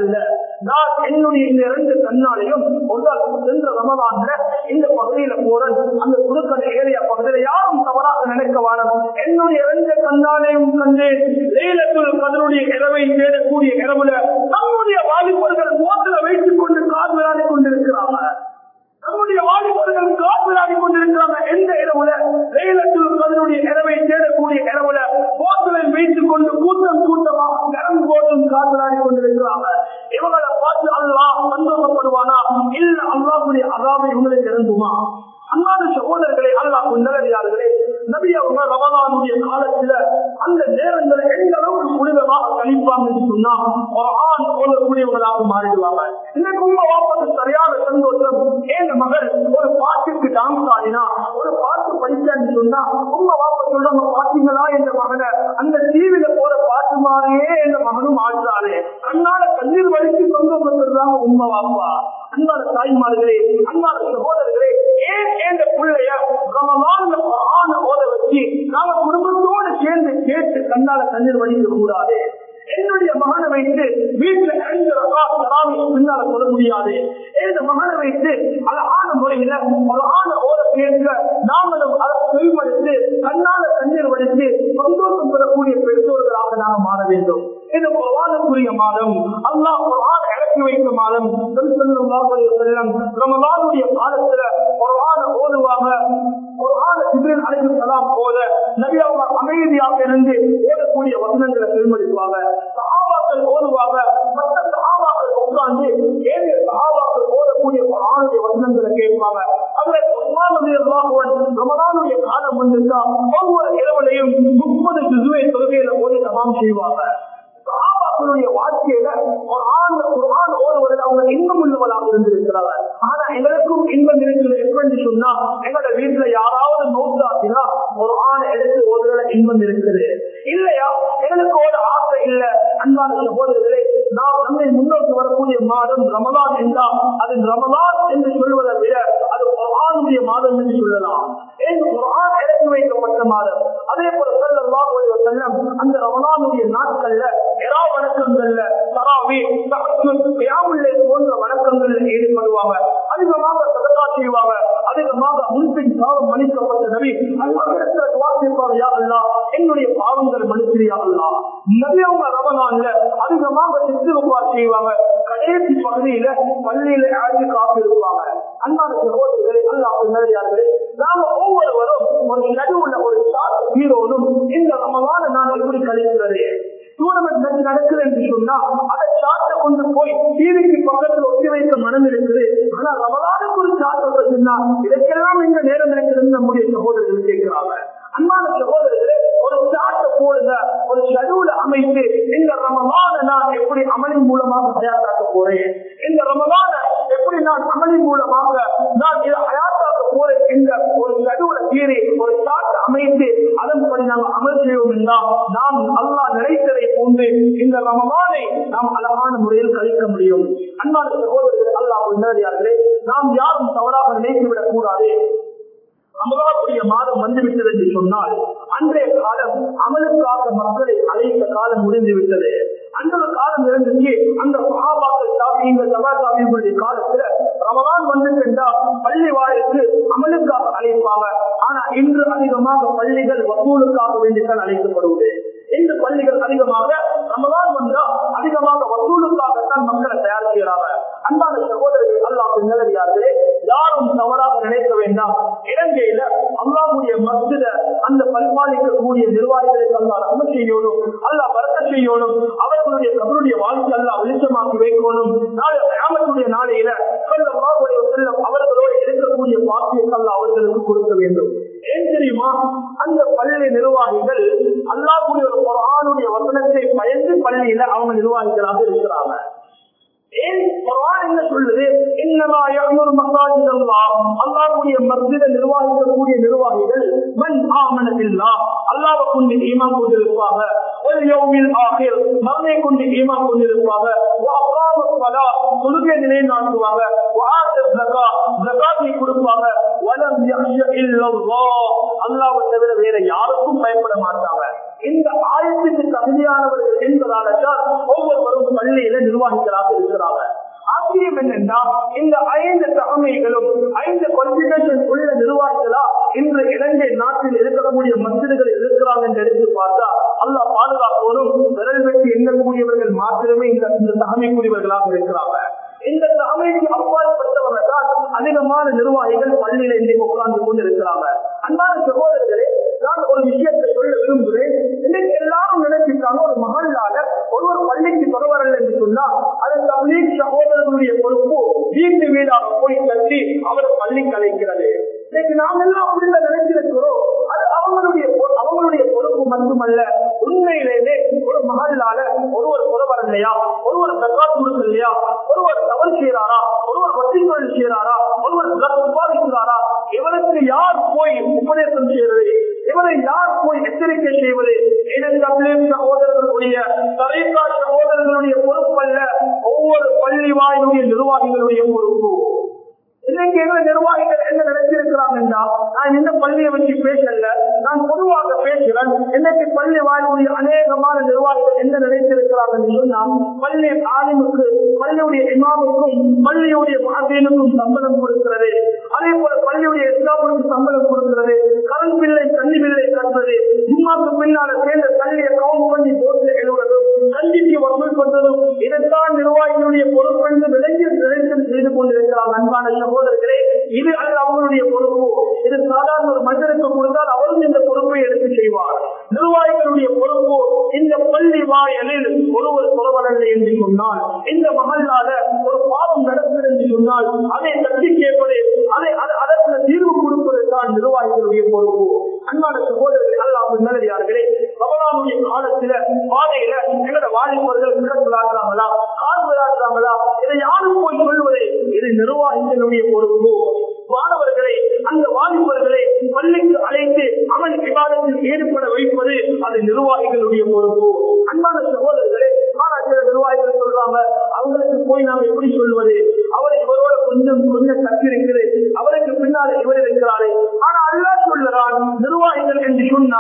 அல்ல. நான் என்னுடைய இந்த இரண்டு கண்ணாலையும் ஒரு சென்ற ரமலான்ல இந்த பகுதியில போறேன், அந்த புதுக்கடை ஏரியா பகுதியில யாரும் தவறாக நினைக்க வாரம். என்னுடைய இரண்டு கண்ணாலையும் கண்டு லைலத்துல் கத்ருடைய இரவை தேடக்கூடிய இரவுல நம்முடைய வாலிபர்கள் மோதல வைத்துக் கொண்டு கால் விளையாடி கொண்டிருக்கிறாங்க. நம்முடைய வாலிபர்கள் கால் விளையாடி கொண்டிருக்கிறாங்க. எந்த இரவுல லைலத்துல் கத்ருடைய இரவை தேடக்கூடிய இரவுல மோதலை வைத்துக் கொண்டு கூட்டம் கூட்டமாக கரம் போட்டும் கால் விளையாடி கொண்டிருக்கிறாங்க. இவங்களை பார்த்து அல்லாஹ் சந்தோஷப்படுவானா? இல்ல அல்லாஹ்வுடைய அஸாபை உங்களுக்கு இறங்குமா? அன்பான சகோதரர்களே, அல்லாஹ் நல்லடியார்களே, நபி அவங்க ரமலானுடைய காலத்துல அந்த நேரங்களை எந்த அளவுக்கு புனிதமாக கழிப்பாங்க என்று சொன்னா குர்ஆன் ஓதக்கூடியவங்களாக மாறிடுவாங்க. இன்னைக்கு உங்க வாப்பது சரியான சந்தோஷம். என் மகள் ஒரு பாட்டுக்கு டான்ஸ் ஆடினா, ஒரு பாட்டு படிச்சான்னு சொன்னா உங்க வாப்ப சொல்றாங்க, பாத்தீங்களா என்ற மகனை அந்த டிவியில போற பாட்டு மாதிரியே எந்த மகனும் ஆடுறாரு. கண்ணால கண்ணீர் வலிக்கு சந்தோஷப்படுறாங்க உங்க வாப்பா. அன்பான தாய்மார்களே, அன்பான சகோதரர்களே, ஏன் என்ற பிள்ளைய ரமலான்ல குர்ஆன் ஓத வச்சு நாம குடும்பத்தோடு சேர்ந்து கேட்டு கண்ணால கண்ணீர் வடிக்க கூடாது. என்னுடைய மகனை வைத்து வீட்டுல ஐந்து ரகாத் தராவி பின்னால சொல்ல முடியாது. இந்த மகனை வைத்து அழகான முறையில அழகான ஓத கேட்க நாமளும் அதை செவிமடுத்து கண்ணால கண்ணீர் வடித்து சந்தோஷம் பெறக்கூடிய பெற்றோர்களாக நாம் மாற வேண்டும். இது குர்ஆனுக்குரிய மாதம், அல்லாஹ் குர்ஆன் இறக்கி வைத்த மாதம். ரமலானுடைய காலத்துல குர்ஆன் ஓதுவாங்க. குர்ஆன் ஜிப்ரீல் அலைஹிஸ்ஸலாம் ஓத நபி அவங்க அமைதியாக இருந்து ஓதக்கூடிய வசனங்களை செவிமடுப்பாங்க. சஹாபாக்கள் ஓதுவாங்க. மற்ற சஹாபாக்கள் உட்கார்ந்து ஏழு சஹாபாக்கள் ஓதக்கூடிய குர்ஆனுடைய வசனங்களை கேட்பாங்க. அதுல உஸ்மான் ரலியல்லாஹு அன்ஹு ரமலானுடைய காலம் வந்துட்டா ஒவ்வொரு இரவுலையும் முப்பது ஜுஸுவை தொழுகையில ஓதி தமாம் செய்வாங்க. சஹாபாக்களுடைய வாழ்க்கையில குர்ஆன் குர்ஆன் ஓதுவதில் அவங்க இன்பம் உள்ளவர்களாக இருந்திருக்கிறாங்க. ஆனா எங்களுக்கும் இன்பம் இருக்கிறது எப்படி சொன்னா, எங்களோட வீட்டுல யாராவது நோக்காத்தினா குர்ஆன் எடுத்து ஓதுவதில் இன்பம் இருக்குது இல்லையா? எங்களுக்கு ஒரு ஆசை இல்ல. அன்பான சகோதரர்களே, நாம் நம்மை முன்னோக்கி வரக்கூடிய மாதம் ரமலான் என்றால் அது ரமலான் என்று சொல்வதை விட அது குர்ஆனுடைய மாதம் என்று சொல்லலாம். ஏன் குர்ஆன் இறக்கி வைக்கப்பட்ட மாதம். அதே போல ஸல்லல்லாஹு அலைஹி வஸல்லம் அந்த ரமலானுடைய நாட்கள்ல இரா வணக்கங்கள்ல தராவீஹ், தஹஜ்ஜுத், கியாமுல் லைல் போன்ற வணக்கங்கள்ல ஈடுபடுவாங்க. அதிகமாக சதகா செய்வாங்க. அதிகமாக முன்பின் பாவம் மன்னிக்கப்பட்ட நபி அல்லாஹ்விடத்தில் துஆ செய்வாங்க, யா அல்லாஹ் என்னுடைய பாவங்கள் மன்னிச்சிடு யா அல்லாஹ். நபி அவங்க ரமலான்ல அதிகமாக இஸ்திக்ஃபார் செய்வாங்க. கடைசி பகுதியில பள்ளியில இஅ்திகாஃப் இருப்பாங்க. அன்பான சகோதரர்களே, அல்லாஹ் நல்லடியார்களே, நாம ஒவ்வொருவரும் ஒரு ஷெட்யூல்ல ஒரு சார்ட் ஹீரோனும் இந்த ரமலானை நான் எப்படி கழிக்கிறது டூர்னமெண்ட் மேட்ச் நடக்குது என்று சொன்னா அதை சார்ட்டை கொண்டு போய் டிவிக்கு பக்கத்தில் ஒட்டி வைக்க மனம் இருக்குது. ஆனா ரமலானுக்கு ஒரு சார்ட் சொன்னா இதற்கெல்லாம் இந்த நேரம் இருக்குதுன்னு நம்முடைய சகோதரர்கள் கேட்கிறாங்க. அன்பான சகோதரர்களே, ஒரு சார்ட்டை போடுங்க, ஒரு ஷெட்யூல அமைத்து இந்த ரமலானை நான் எப்படி அமலின் மூலமாக தயாராக்க போறேன், இந்த ரமலானை எப்படி நான் அமலின் மூலமாக நான் இதை தயாராக்க போறேன் என்ற ஒரு ஷெட்யூல கீறி ஒரு சார்ட் அமைத்து அதன்படி நாம் அமல் செய்வோம் என்றால் நாம் அல்லாஹ் நினைத்ததை போன்று இந்த ரமலானை நாம் அழகான முறையில் கழிக்க முடியும். அன்பான சகோதரர்கள், அல்லாஹ் நல்லடியார்களே, நாம் யாரும் தவறாக நினைத்துவிடக் கூடாது. ரமலானுடைய மாதம் வந்துவிட்டது என்று சொன்னால் அன்றைய காலம் அமலுக்காக மக்களை அழைத்த காலம் முடிந்து விட்டது. அந்த காலம் இருந்துச்சு. அந்த சஹாபாக்கள் தாபியீன்கள் தபா தாபியீன்களுடைய காலத்துல ரமலான் வந்து சென்றால் பள்ளி வாயிலுக்கு அமலுக்காக அழைப்பாங்க. ஆனா இன்று அதிகமாக பள்ளிகள் வசூலுக்காக வேண்டித்தான் அழைக்கப்படுவது. இந்த பள்ளிகள் அதிகமாக ரமலான் வந்தா அதிகமாக வசூலுக்காகத்தான் மக்களை தயார் செய்யறாங்க. அன்பான சகோதரர்கள், அல்லாஹ் நல்லடியார்களே, யாரும் தவறாக நினைக்க வேண்டாம். இலங்கையில அல்லாஹ்வுடைய மஸ்ஜித அந்த பரிபாலிக்கக்கூடிய நிர்வாகிகளை அல்லாஹ் ரஹ்மத் செய்யணும், அல்லாஹ் பரக்கத் செய்யணும், அவர்களுடைய கபருடைய வாழ்க்கை அல்லாஹ் வெளிச்சமாக்கி வைக்கணும். நாளை கியாமத்துடைய நாளையில ஸல்லல்லாஹு அலைஹி வஸல்லம் அவர்களோடு இருக்கக்கூடிய பாக்கியத்தை அல்லாஹ் அவர்களுக்கு கொடுக்க வேண்டும். ஏன் தெரியுமா? அந்த பள்ளி நிர்வாகிகள் அல்லாஹ்வுடைய குர்ஆனுடைய வசனத்தை பயந்து பள்ளியில அவங்க நிர்வாகிகளாக இருக்கிறாங்க. ஏன் குர்ஆன் என்ன சொல்லுது? இன்னமா யஅமுரு மஸாஜித் அல்லாஹ், அல்லாஹ்வுடைய மஸ்ஜிதை நிர்வகிக்கக்கூடிய நிர்வாகிகள் மன் ஆமன பில்லாஹ், அல்லாஹ்வை கொண்டு ஈமான் கொண்டிருப்பாங்க, வல் யௌமில் ஆகிர், மறுமை கொண்டு ஈமான் கொண்டிருப்பாங்க, வ அகாமு ஸலாத், தொழுகை நிலைநாட்டுவாங்க, வ ஆத்து ஸகாத், ஸகாத்தை கொடுப்பாங்க, வலம் யஹ்ஷ இல்லல்லாஹ், அல்லாஹ்வை தவிர வேற யாருக்கும் பயப்பட மாட்டாங்க. இந்த ஆயத்துக்கு தகுதியானவர்கள் என்பதால் ஒவ்வொருவரும் பள்ளியில நிர்வாகிகளாக இருக்கிறாங்க. ஆச்சரியம் என்னென்றா இந்த ஐந்து தலைமைகளும் ஐந்து கான்ஸ்டிடியூஷன் உள்ள நிர்வாகிகளா இன்று இலங்கை நாட்டில் இருக்கக்கூடிய மஸ்ஜிதுகள் இருக்கிறாங்க என்று எடுத்து பார்த்தா அல்லாஹ் பாதுகாப்போரும் விரல் வெட்டி எண்ணக்கூடியவர்கள் மாத்திரமே இந்த தலைமைக்குரியவர்களாக இருக்கிறாங்க. இந்த தலைமைக்கு அப்பாற்பட்டவர்கள் தான் அதிகமான நிர்வாகிகள் பள்ளியில இன்றைக்கு உட்கார்ந்து கொண்டு இருக்கிறாங்க. அன்பான சகோதரர்களே, நான் ஒரு விஷயத்தை சொல்ல விரும்புகிறேன். இன்னைக்கு எல்லாரும் நினைச்சிருக்காங்க ஒரு மகளாக ஒருவர் பள்ளிக்கு தொடர்வரல் என்று சொன்னா அது தப்லீக் சகோதரர்களுடைய பொறுப்பு வீட்டு வீடாக போய் கட்டி அவர் பள்ளி கலைக்கிறது. இன்னைக்கு நாம் எல்லாம் அப்படிதான் நினைச்சிருக்கிறோம். அது அவங்களுடைய அவங்களுடைய பொறுப்பு மட்டுமல்ல. உண்மையிலேயே ஒரு மகளால ஒருவர் புறவரலையா, ஒருவர் தக்காத் கொடுக்கலையா, ஒருவர் தவறு செய்யறாரா, ஒருவர் வட்டி தொழில் செய்யறாரா, ஒருவர் உபாதிக்கிறாரா, இவருக்கு யார் போய் உபதேசம் செய்வது, இவரை யார் போய் எச்சரிக்கை செய்வது? சகோதரர்களுடைய தரைக்கா சகோதரர்களுடைய பொறுப்பு அல்ல, ஒவ்வொரு பள்ளி வாயிலுடைய நிர்வாகிகளுடைய பொறுப்பு. இன்னைக்கு எங்க நிர்வாகிகள் என்ன நினைச்சிருக்கிறாங்கன்னா, நான் இந்த பள்ளியை வச்சு பேசல, நான் பொதுவாக பேசுறேன். இன்னைக்கு பள்ளி வாயிலுடைய அநேகமான நிர்வாகிகள் என்ன நினைச்சிருக்கிறாங்கன்னு சொன்னா, பள்ளி ஆலிமுக்கு, பள்ளியுடைய இமாமுக்கும், பள்ளியுடைய மாதீனுக்கும் சம்பளம் கொடுக்கிறது, அதே போல பள்ளியுடைய இஸ்லாமுக்கு சம்பளம் கொடுக்கிறது, கரண்ட் பில்லை தண்ணி பில்லை கட்டுறது, ஜும்மாக்கு பின்னால சேர்ந்த தள்ளியை கவுண்ட் பண்ணி போட்டு எழுதுவதும், கண்டிக்கு வசூல் கொண்டதும், இதைத்தான் நிர்வாகிகளுடைய பொறுப்பு என்று விளங்கி நிலையம் செய்து கொண்டிருக்கிறார். அன்பான சகோதரர்களே, இது அல்ல அவங்களுடைய பொறுப்பு. இது சாதாரண ஒரு மனிதனுக்கு கொடுத்தால் அவரும் இந்த பொறுப்பை எடுத்து செய்வார். நிர்வாகிகளுடைய பொறுப்பு இந்த பள்ளி வாயலில் ஒருவர் புறவரவில்லை என்று சொன்னால், இந்த மகளால ஒரு பாவம் நடக்கிறது என்று சொன்னால் அதை தட்டி கேட்பது, அதை அதற்கு தீர்வு கொடுப்பது தான் நிர்வாகிகளுடைய பொறுப்பு. அன்பான சகோதரர்கள், அல்லாஹ் நல்லடியார்களே, ரமலானுடைய காலத்துல பாதையில எங்களோட வாலிபர்கள் கிடக்கு விளையாடுறாங்களா, கால் விளையாடுறாங்களா, இதை யாரும் போய் சொல்வதே, இது நிர்வாகிகளுடைய பொறுப்பு. மாணவர்களை, அந்த வாலிபர்களை பள்ளிக்கு அழைத்து அமல் விவாதத்தில் ஈடுபட வைப்பது அது நிர்வாகிகளுடைய பொறுப்பு. அன்பான சகோதரர்களே, ஆனா சில நிர்வாகிகள் சொல்றாங்க, அவங்களுக்கு போய் நாம் எப்படி சொல்வது, அவரை இவரோட கொஞ்சம் கொஞ்சம் கற்று இருக்கிறது, அவருக்கு பின்னால் இவர் இருக்கிறாரு. ஆனா அல்லாஹ் சொல்லுறான், நிர்வாகிகள் என்று சொன்னா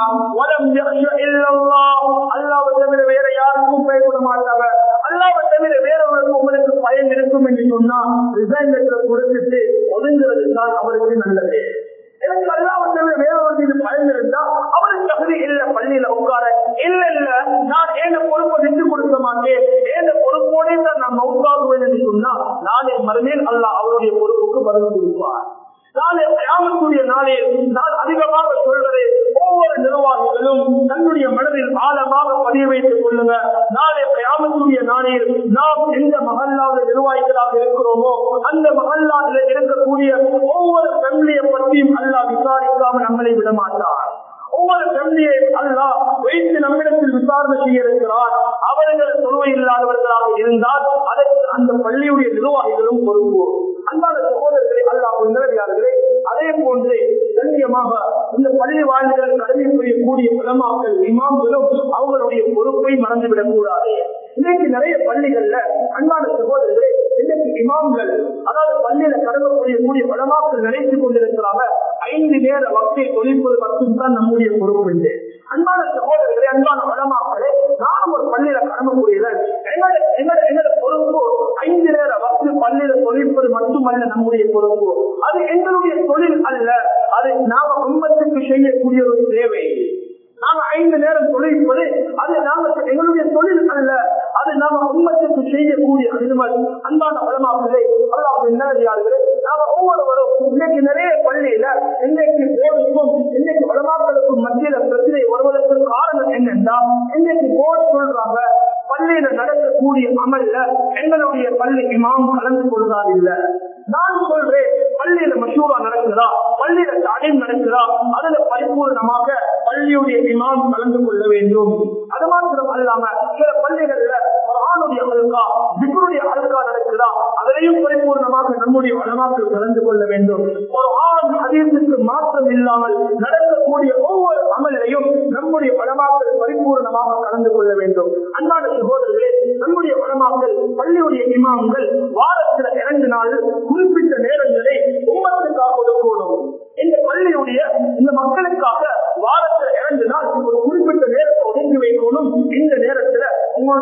அல்லாஹ்வை தவிர வேற யாருக்கும் பயப்பட மாட்டாங்க, அல்லாஹ்வை தவிர வேறவர்களுக்கு உங்களுக்கு பயன் இருக்கும் என்று சொன்னா ரிசைன் லெட்டர் கொடுத்துட்டு ஒதுங்குறது தான் அவருக்கு நல்லது. எனக்கு அல்லாஹ்வை தவிர வேறவர்களுக்கு பயன் இருந்தா அவருக்கு தகுதி இல்ல பள்ளியில உட்கார, இல்ல இல்ல நான் ஏன பொறுப்பை விட்டு கொடுக்க மாட்டேன், ஏன பொறுப்போடே தான் நான் மௌத்தாகுவேன் என்று சொன்னா நாளை மறுமையில் அல்லாஹ் அவருடைய பொறுப்புக்கு பதில் கொடுப்பார். நாளை கியாமத்துடைய நாளில் நான் அதிகமாக சொல்வதை ஒவ்வொரு நிர்வாகிகளும் தன்னுடைய மனதில் ஆழமாக பதிய வைத்துக் கொள்ளுங்க. நாளை கியாமத்துடைய நாளில் நாம் எந்த மஹல்லாவில் நிர்வாகிகளாக இருக்கிறோமோ அந்த மஹல்லாவில் இருக்கக்கூடிய ஒவ்வொரு ஃபேமிலியை பற்றியும் அல்லாஹ் விசாரிக்காமல் நம்மளை விட மாட்டார். ஒவ்வொரு ஃபேமிலியை அல்லாஹ் வைத்து நம்மிடத்தில் விசாரணை செய்ய இருக்கிறார். அவர்கள் தொழுவை இல்லாதவர்களாக இருந்தால் அதற்கு அந்த பள்ளியுடைய நிர்வாகிகளும் பொறுப்பு. அன்பான சகோதரர்களே, அல்லாஹ் உன்னதர்களே, அதே போன்று கண்ணியமாக இந்த பள்ளி வாழ்கள் கடமை புரியக்கூடிய உலமாக்கள் இமாம்களும் அவங்களுடைய பொறுப்பை மறந்துவிடக் கூடாது. இன்னைக்கு நிறைய பள்ளிகள்ல அன்பான சகோதரர்களே, இன்னைக்கு இமாம்கள், அதாவது பள்ளியில கடமை புரியக்கூடிய உலமாக்கள் நினைத்துக் கொண்டிருக்கிறாங்க ஐந்து நேர வக்தை தொழில்பது மட்டும்தான் நம்முடைய பொறுப்பு என்று. அன்பான சகோதரர்களே, அன்பான உலமாக்களே, நானும் ஒரு பள்ளியில கடமை புரியல, எங்களோட எங்களோட பொறுப்பு ஐந்து நேர வக்து பள்ளியில தொழில்பது மட்டுமல்ல நம்முடைய பொறுப்பு. அது எங்களுடைய தொழில் அல்ல, அது நாம உம்மத்துக்கு செய்யக்கூடிய ஒரு சேவை. நாம ஐந்து நேரம் தொழில்பது அது நாம எங்களுடைய தொழில் அல்ல, அது நாம உம்மத்துக்கு செய்யக்கூடிய அனுமதி. அன்பான உலமாக்களே, அல்லாஹ் நல்லடியார்களே, நாம ஒவ்வொருவரும் இன்னைக்கு நிறைய பள்ளியில இன்னைக்கு போர்டுக்கும் இன்னைக்கு உலமாக்களுக்கும் மத்தியில பிரச்சனை வருவதற்கு காரணம் என்னன்னா, இன்னைக்கு போர்டு சொல்றாங்க பள்ளியில நடக்கக்கூடிய அமல்ல எங்களுடைய பள்ளி இமாம் கலந்து கொள்றார் இல்ல. நான் சொல்றேன், பள்ளியில மஷூரா நடக்குதா, பள்ளியில தாலீம் நடக்குதா, அதுல பரிபூர்ணமாக பள்ளியுடைய இமாம் கலந்து கொள்ள வேண்டும். அது மாத்திரம் அல்லாம சில பள்ளிகள்ல குர்ஆனுடைய ஹல்கா, திக்ருடைய ஹல்கா நடக்குதா, அதிலையும் பரிபூர்ணமாக நம்முடைய உலமாக்கள் கலந்து கொள்ள வேண்டும். குர்ஆன் ஹதீஸுக்கு மாற்றம் இல்லாமல் நடக்கக்கூடிய ஒவ்வொரு அமலையும் நம்முடைய உலமாக்கள் பரிபூர்ணமாக கலந்து கொள்ள வேண்டும். அன்பான சகோதரர்களே, நம்முடைய உலமாக்கள் பள்ளியுடைய இமாம்கள் வாரத்துல இரண்டு நாள் குறிப்பிட்ட நேரங்களை உம்மத்துக்காக ஒதுக்கணும். இந்த பள்ளியுடைய இந்த மக்களுக்காக வாரத்துல இரண்டு நாள் ஒரு குறிப்பிட்ட நேரத்தை ஒதுக்கி வைக்கணும். இந்த நேரத்துல உங்களோட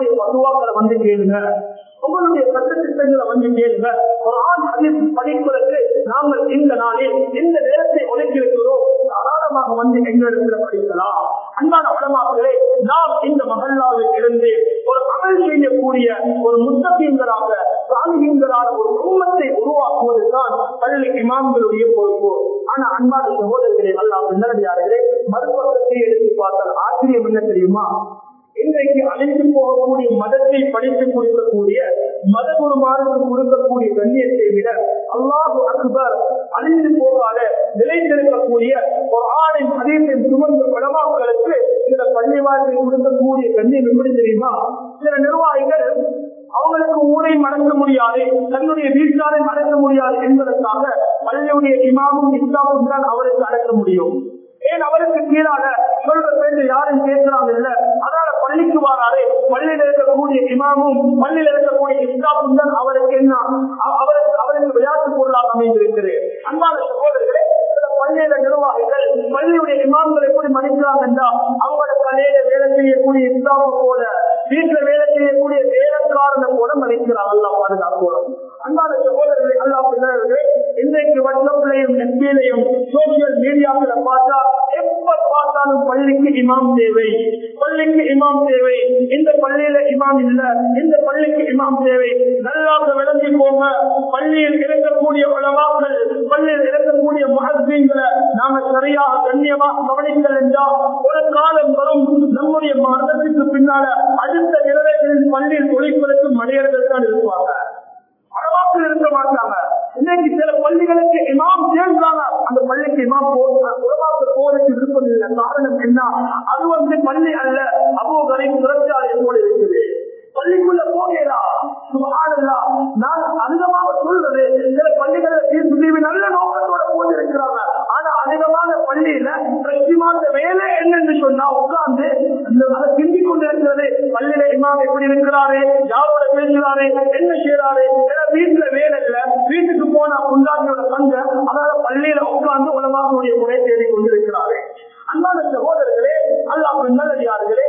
உலமாக்களுடைய பதுவாக்களை வந்து கேளுங்க, உங்களுடைய சட்ட திட்டங்களை வந்து கேளுங்க. குர்ஆன் ஹதீஸ் படிப்பதற்கு நாங்கள் இந்த நாளில் இந்த நேரத்தை ஒதுக்கியிருக்கிறோம், தாராளமாக வந்து எங்களிடத்துல படிக்கலாம். அன்பான உலமாக்களே, நாம் இந்த மஹல்லாவில் இருந்து ஒரு அமல் செய்யக்கூடிய ஒரு முத்தகீன்களாக சாலிஹீன்களான ஒரு உம்மத்தை உருவாக்குவதுதான் பள்ளி இமாம்களுடைய பொறுப்பு. ஆனா அன்பான சகோதரர்களே, அல்லாஹ் நல்லடியார்களே, மறுபக்கத்தை எடுத்து பார்த்தால் ஆச்சரியம் என்ன தெரியுமா? இன்றைக்கு அழிந்து போகக்கூடிய மதத்தை படித்து கொடுக்கக்கூடிய மத குருமாருக்கு கொடுக்கக்கூடிய கண்ணியத்தை விட அல்லாஹு அக்பர் அழிந்து போகாத நிலைத்திருக்கக்கூடிய ஒரு ஆணின் ஹதீஸின் சுமந்த உலமாக்களுக்கு இந்த பள்ளிவாசலை கொடுக்கக்கூடிய கண்ணியம் எப்படி தெரியுமா? சில நிர்வாகிகள் அவங்களுக்கு ஊரை மடக்க முடியாது, தன்னுடைய வீட்டாரை மடக்க முடியாது என்பதற்காக பள்ளியுடைய இமாமும் இஸ்லாமும் தான் அவருக்கு அடக்க முடியும். ஏன் அவருக்கு கீழாக சொல்ற பேரு யாரும் கேட்கிறாங்க இல்ல, அதனால பள்ளிக்கு வராரு. பள்ளியில் இருக்கக்கூடிய இமாமும் பள்ளியில் இருக்கக்கூடிய இஸ்லாமும் தான் அவருக்கு என்ன அவருக்கு அவருக்கு விளையாட்டு பொருளாக அமைந்திருக்கிறது. அன்பான சகோதரர்களே, சில பள்ளியில நிர்வாகிகள் பள்ளியுடைய இமாம்கள் எப்படி மதிக்கிறாங்க என்றால் அவங்களோட பள்ளியில வேலை செய்யக்கூடிய இஸ்லாம போல, வீட்டுல வேலை செய்யக்கூடிய வேலைக்காரனை போல மதிக்கிறாங்க. அல்லா பாதுகாக்கணும். அன்பான சகோதரர்களே, அல்லா பிள்ளைகளே, இன்றைக்கு வாட்ஸ்அப்லையும் எஸ்பிலையும் சோசியல் மீடியாக்களை பார்த்தா எப்ப பார்த்தாலும் பள்ளிக்கு இமாம் தேவை, பள்ளிக்கு இமாம் தேவை, இந்த பள்ளியில இமாம் இல்ல, இந்த பள்ளிக்கு இமாம் தேவை. நல்லாக விளங்கி போங்க, பள்ளியில் இருக்கக்கூடிய உலமாக்கள், பள்ளியில் இருக்கக்கூடிய முஹஸ்ஸீன்களை நாம சரியாக கண்ணியமாக கவனிக்கல் என்றால் ஒரு காலம் வரும் நம்முடைய மதத்துக்கு பின்னால அடுத்த இளவைகளில் பள்ளியில் ஒழிப்பதற்கு மனிதர்கள் தான் இருப்பாங்க, உலமாக்கள் இருக்க மாட்டாங்க. இன்னைக்கு சில பள்ளிகளுக்கு இமாம் சேர்ந்தாங்க, அந்த பள்ளிக்கு இமாம் உலமாக்கள் போவதற்கு விருப்பமில்லை. காரணம் என்ன? அது வந்து பள்ளி அல்ல, அபூகரின் சிறச்சாலை போல இருக்குது. பள்ளிக்குள்ள போகலாம். சுப்ஹானல்லாஹ், நான் அதிகமாக சொல்றது சில பள்ளிகளை நல்ல நோக்கத்தோட போட்டிருக்கிறாங்க. ஆனா அதிகமான பள்ளியில பிரச்சிமான வேலை என்னன்னு சொன்னா உட்கார்ந்து அதை சிந்திக் கொண்டிருக்கிறது. பள்ளியில இமாம் எப்படி இருக்கிறாரு, யாரோட பேசுறாரு, என்ன செய்யறாரு, வீட்டுல வேலை இல்ல, வீட்டுக்கு போனா உண்டாக்கியோட பங்க, அதனால பள்ளியில உட்கார்ந்து உலமாவுடைய முறை தேடிக் கொண்டிருக்கிறாரு. அன்பான சகோதரர்களே, அல்லாஹ் நல்லடியார்களே,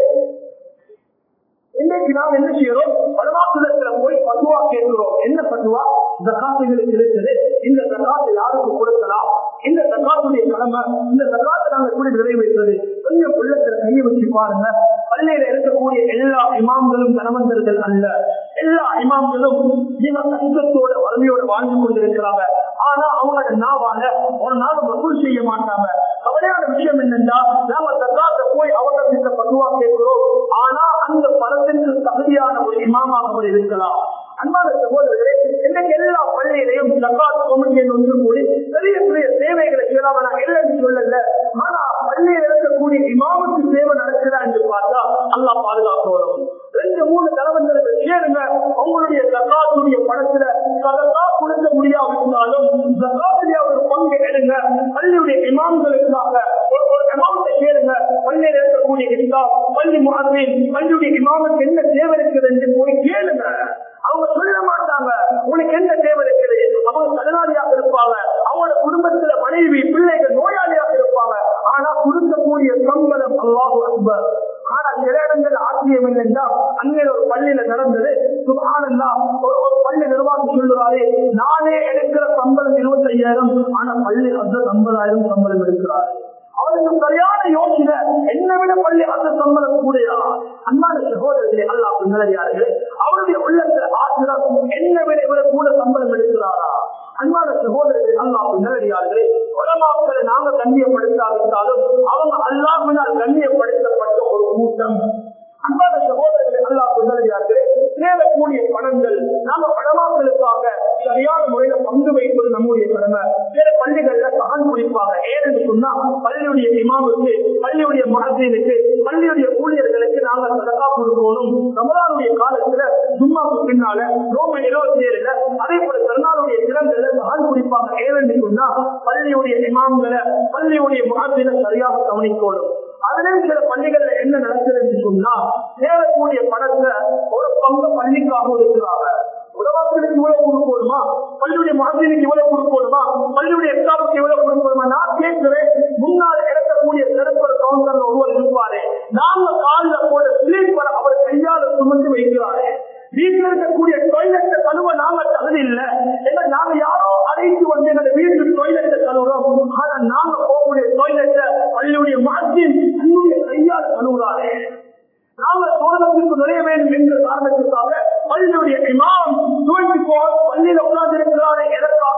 இன்னைக்கு நாம் என்ன செய்யறோம்? பலவாக்குலத்துல போய் பத்துவா கேட்கிறோம். என்ன பத்துவா? ஜகாத்துகளுக்கு இருக்குது, இந்த ஜகாத்தை யாருக்கு கொடுக்கலாம், இந்த ஜகாத்துடைய கடமை, இந்த ஜகாத்தை நாங்க எப்படி நிறைவேற்றது? கொஞ்சம் உள்ளத்துல கையை வச்சு பாருங்க. பள்ளியில இருக்கக்கூடிய எல்லா இமாம்களும் தனவந்தர்கள் அல்ல, எல்லா இமாம்களும் மிக கஷ்டத்தோட வறுமையோட வாழ்ந்து கொண்டிருக்கிறாங்க. ஆனா அவங்களோட நாவால ஒரு நாள் வசூல் செய்ய மாட்டாங்க. கவலையான விஷயம் என்னன்னா, நாம ஜகாத்தை போய் அவங்க கிட்ட பத்துவா கேட்கிறோம், ஆனா அந்த பணத்திற்கு தகுதியான ஒரு இமாமாக அவர் இருக்கலாம். அன்பான சகோதரர்களே, இன்னைக்கு எல்லா பள்ளியிலையும் ஜகாத் கமிட்டி ஒன்று கூடி பெரிய பெரிய சேவைகளை செய்யலாம். நான் இல்லைன்னு சொல்லல, ஆனா பள்ளியில் இருக்கக்கூடிய இமாமுக்கு சேவை நடக்குதா என்று பார்த்தா அல்லாஹ் பாதுகாக்கணும். ரெண்டு மூணு தலைவர்கள் சேருங்க, உங்களுடைய ஜகாத்துடைய பணத்துல சதகா கொடுக்க முடியாவிட்டாலும் ஜகாத்துடைய ஒரு பங்கு எடுங்க. பள்ளியுடைய இமாம்களுக்காக ஒரு அமௌண்ட்டை சேருங்க. பள்ளியில் இருக்கக்கூடிய இஸ்லாம், பள்ளி முஹஸ்ஸீன், பள்ளியுடைய இமாமுக்கு என்ன தேவை இருக்குது என்று போய் கேளுங்க. அவங்க சொல்ல மாட்டாங்க உனக்கு என்ன தேவை இருக்குது. அவங்க கடனாளியாக இருப்பாங்க, அவங்களோட குடும்பத்துல மனைவி பிள்ளைகள் நோயாளியாக இருப்பாங்க. ஆனா கொடுக்கக்கூடிய சம்பளம் அல்லாஹு அக்பர். ஆனா சில இடங்கள் ஆச்சரியம் இல்லைன்னா, அங்கே ஒரு பள்ளியில நடந்தது. சுப்ஹானல்லாஹ், ஒரு பள்ளி நிர்வாகி சொல்லுறாரு, நானே எடுக்கிற சம்பளம் இருபத்தி ஐயாயிரம், ஆனா பள்ளி அது ஐம்பதாயிரம் சம்பளம் எடுக்கிறாரு. அவருக்கு சரியான யோசனை, என்ன விட பள்ளி அந்த சம்பளம் கூடையா? அன்பான சகோதரர்களே, அல்லாஹ் நல்லடியார்களே, அவருடைய உள்ளத்துல ஆசிரியர் என்ன விட இவர கூட சம்பளம் எடுக்கிறாரா? அன்பான சகோதரர்களே, அல்லாஹ் நல்லடியார்களே, உலமாக்களை நாங்க கண்ணியப்படுத்தாவிட்டாலும் அவங்க அல்லாஹ்வினால் கண்ணியப்படுத்தப்பட்ட ஒரு கூட்டம். அன்பான சகோதரர்களே, அல்லாஹ் நல்லடியார்களே, சேரக்கூடிய பணங்கள் நாம உலமாக்களுக்காக சரியான முறையில பங்கு வைப்பது நம்முடைய கடமை. சில பள்ளிகள்ல சகன் குடிப்பாங்க. ஏன்னு சொன்னா பள்ளியுடைய இமாமுக்கு, பள்ளியுடைய முஹஸ்ஸீனுக்கு, பள்ளியுடைய ஊழியர்களுக்கு நாங்க சதகா கொடுக்கணும். ரமலானுடைய காலத்துல ஜும்மாவுக்கு பின்னால ரோம இருபத்தி ஏழுல அதே போல கருணாவுடைய திறன்களை சகன் குடிப்பாங்க. ஏன்னு சொன்னா பள்ளியுடைய இமாம்களை, பள்ளியுடைய முஹஸ்ஸீனை சரியாக கவனிக்கணும். அதுலயும் சில பள்ளிகள்ல என்ன நடக்குது என்று சொன்னா, சேரக்கூடிய பணத்தை ஒரு பங்கு பள்ளிக்காக இருக்கிறாங்க. உலமாக்களுக்கு இவ்வளவு கொடுக்கணுமா, பள்ளியுடைய முஹஸ்ஸீனுக்கு இவ்வளவு கொடுக்கணுமா, பள்ளியுடைய எக்ஸாமுக்கு இவ்வளவு கொடுக்கணுமா? நான் கேட்கிறேன், முன்னால் இறக்கக்கூடிய சிறப்பு கவுன்சிலர் ஒருவர் இருப்பாரு, நாங்க காலில் போல ஸ்லீப்பர் அவர் கையால சுமந்து வைக்க போகக்கூடிய டொய்லெட்டை பள்ளியுடைய மாற்றின் தன்னுடைய கையால் கழுவுறாரே. நாம சோதனத்திற்கு நுழைய வேண்டும் என்ற காரணத்திற்காக பள்ளியுடைய இமாம் பள்ளியில உட்கார்ந்து இருக்கிறாரே எதற்காக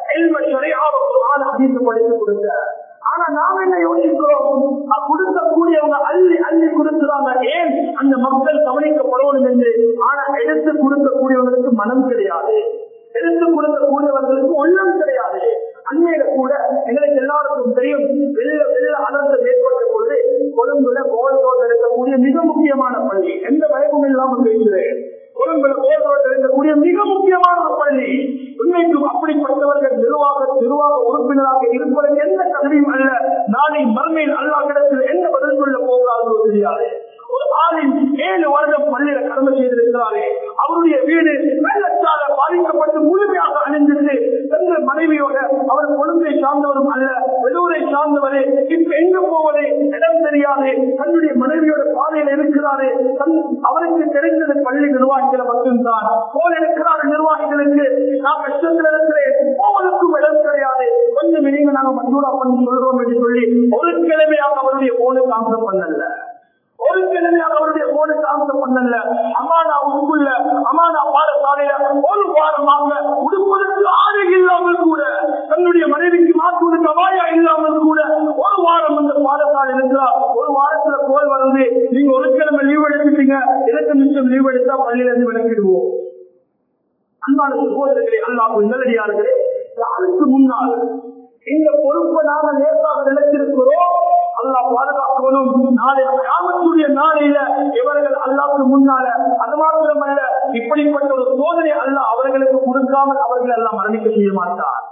அதிகம் படித்து கொடுக்க. ஆனா நாம என்ன யோசிக்கிறோம், கொடுக்கக்கூடியவங்க அள்ளி அள்ளி கொடுக்கிறாங்க, ஏன் அந்த மக்கள் கவனிக்கப்படணும் என்று. ஆனா எடுத்து கொடுக்கக்கூடியவங்களுக்கு மனம் கிடையாது, எடுத்து கொடுக்கக்கூடியவர்களுக்கு உள்ளம் கிடையாது. அண்மையில கூட எங்களுக்கு எல்லாருக்கும் தெரியும், வெள்ள வெள்ள அனர்த்தம் ஏற்பட்ட பொழுது கொழும்புல கோல்கோட் இருக்கக்கூடிய மிக முக்கியமான பள்ளி, எந்த பயமும் இல்லாமல் பேசுகிறேன், கொழும்புல கோல்கோட் இருக்கக்கூடிய மிக முக்கியமான பள்ளி. உண்மைக்கும் அப்படிப்பட்டவர்கள் நிர்வாக நிர்வாக உறுப்பினராக இருப்பது எந்த தகுதியும் அல்ல. நாளை மறுமையில் அல்லாஹ்விடத்தில் எந்த பதில் சொல்ல போகிறார்களோ தெரியாது. ஒரு ஆளின் ஏழு வருடம் பள்ளியில கடமை செய்திருக்கிறாரே, அவருடைய வீடு வெள்ளத்தால பாதிக்கப்பட்டு முழுமையாக அணிந்திருந்து தங்கள் மனைவியோட அவர் கொழும்பை சார்ந்தவரும் அல்ல, வெள்ளூரை சார்ந்தவரே, இப்ப எங்க போவதே இடம் தெரியாது, தன்னுடைய மனைவியோட பாதையில இருக்கிறாரு. அவருக்கு தெரிந்தது பள்ளி நிர்வாகிகளை மட்டும்தான். போல் இருக்கிறார் நிர்வாகிகளுக்கு, நான் கஷ்டத்தில் இருக்கிறேன், போவதற்கும் இடம் கிடையாது, கொஞ்சம் நீங்க நாங்க மஞ்சூரா பண்ணி சொல்றோம் என்று சொல்லி ஒரு கிழமையாக அவருடைய போனை தாமதம் பண்ணல, ஒரு கிழமையாக அவருடைய போனை தாமதம் பண்ணல. அமானா உட்குள்ள அமானா பாடசாலையில ஒரு வாரமாக உடுப்பதற்கு ஆறு இல்லாமல் கூட, தன்னுடைய மனைவிக்கு மாற்றுவதற்கு அபாயா இல்லாமல் கூட ஒரு வாரம் அந்த பாடசாலை இருக்கிறார். ஒரு வாரத்துல கோல் வந்து நீங்க ஒரு கிழமை லீவ் எடுத்துட்டீங்க, இரண்டு நிமிஷம் லீவ் எடுத்தா பள்ளியில இருந்து விளக்கிடுவோம். அன்பான சகோதரர்களே, அல்லாஹ் நல்லடியார்களே, யாருக்கு முன்னால் இந்த பொறுப்பை நாம நேர்த்தாக நினைத்திருக்கிறோம். அல்லாஹ் பாதுகாக்கணும். நாளை கியாமத்துடைய நாளையில இவர்கள் அல்லாஹ்வுக்கு முன்னால, அது மாத்திரமல்ல, இப்படிப்பட்ட ஒரு சோதனை அல்லாஹ் அவர்களுக்கு கொடுக்காமல் அவர்கள் எல்லாம் மரணிக்க செய்ய மாட்டார்.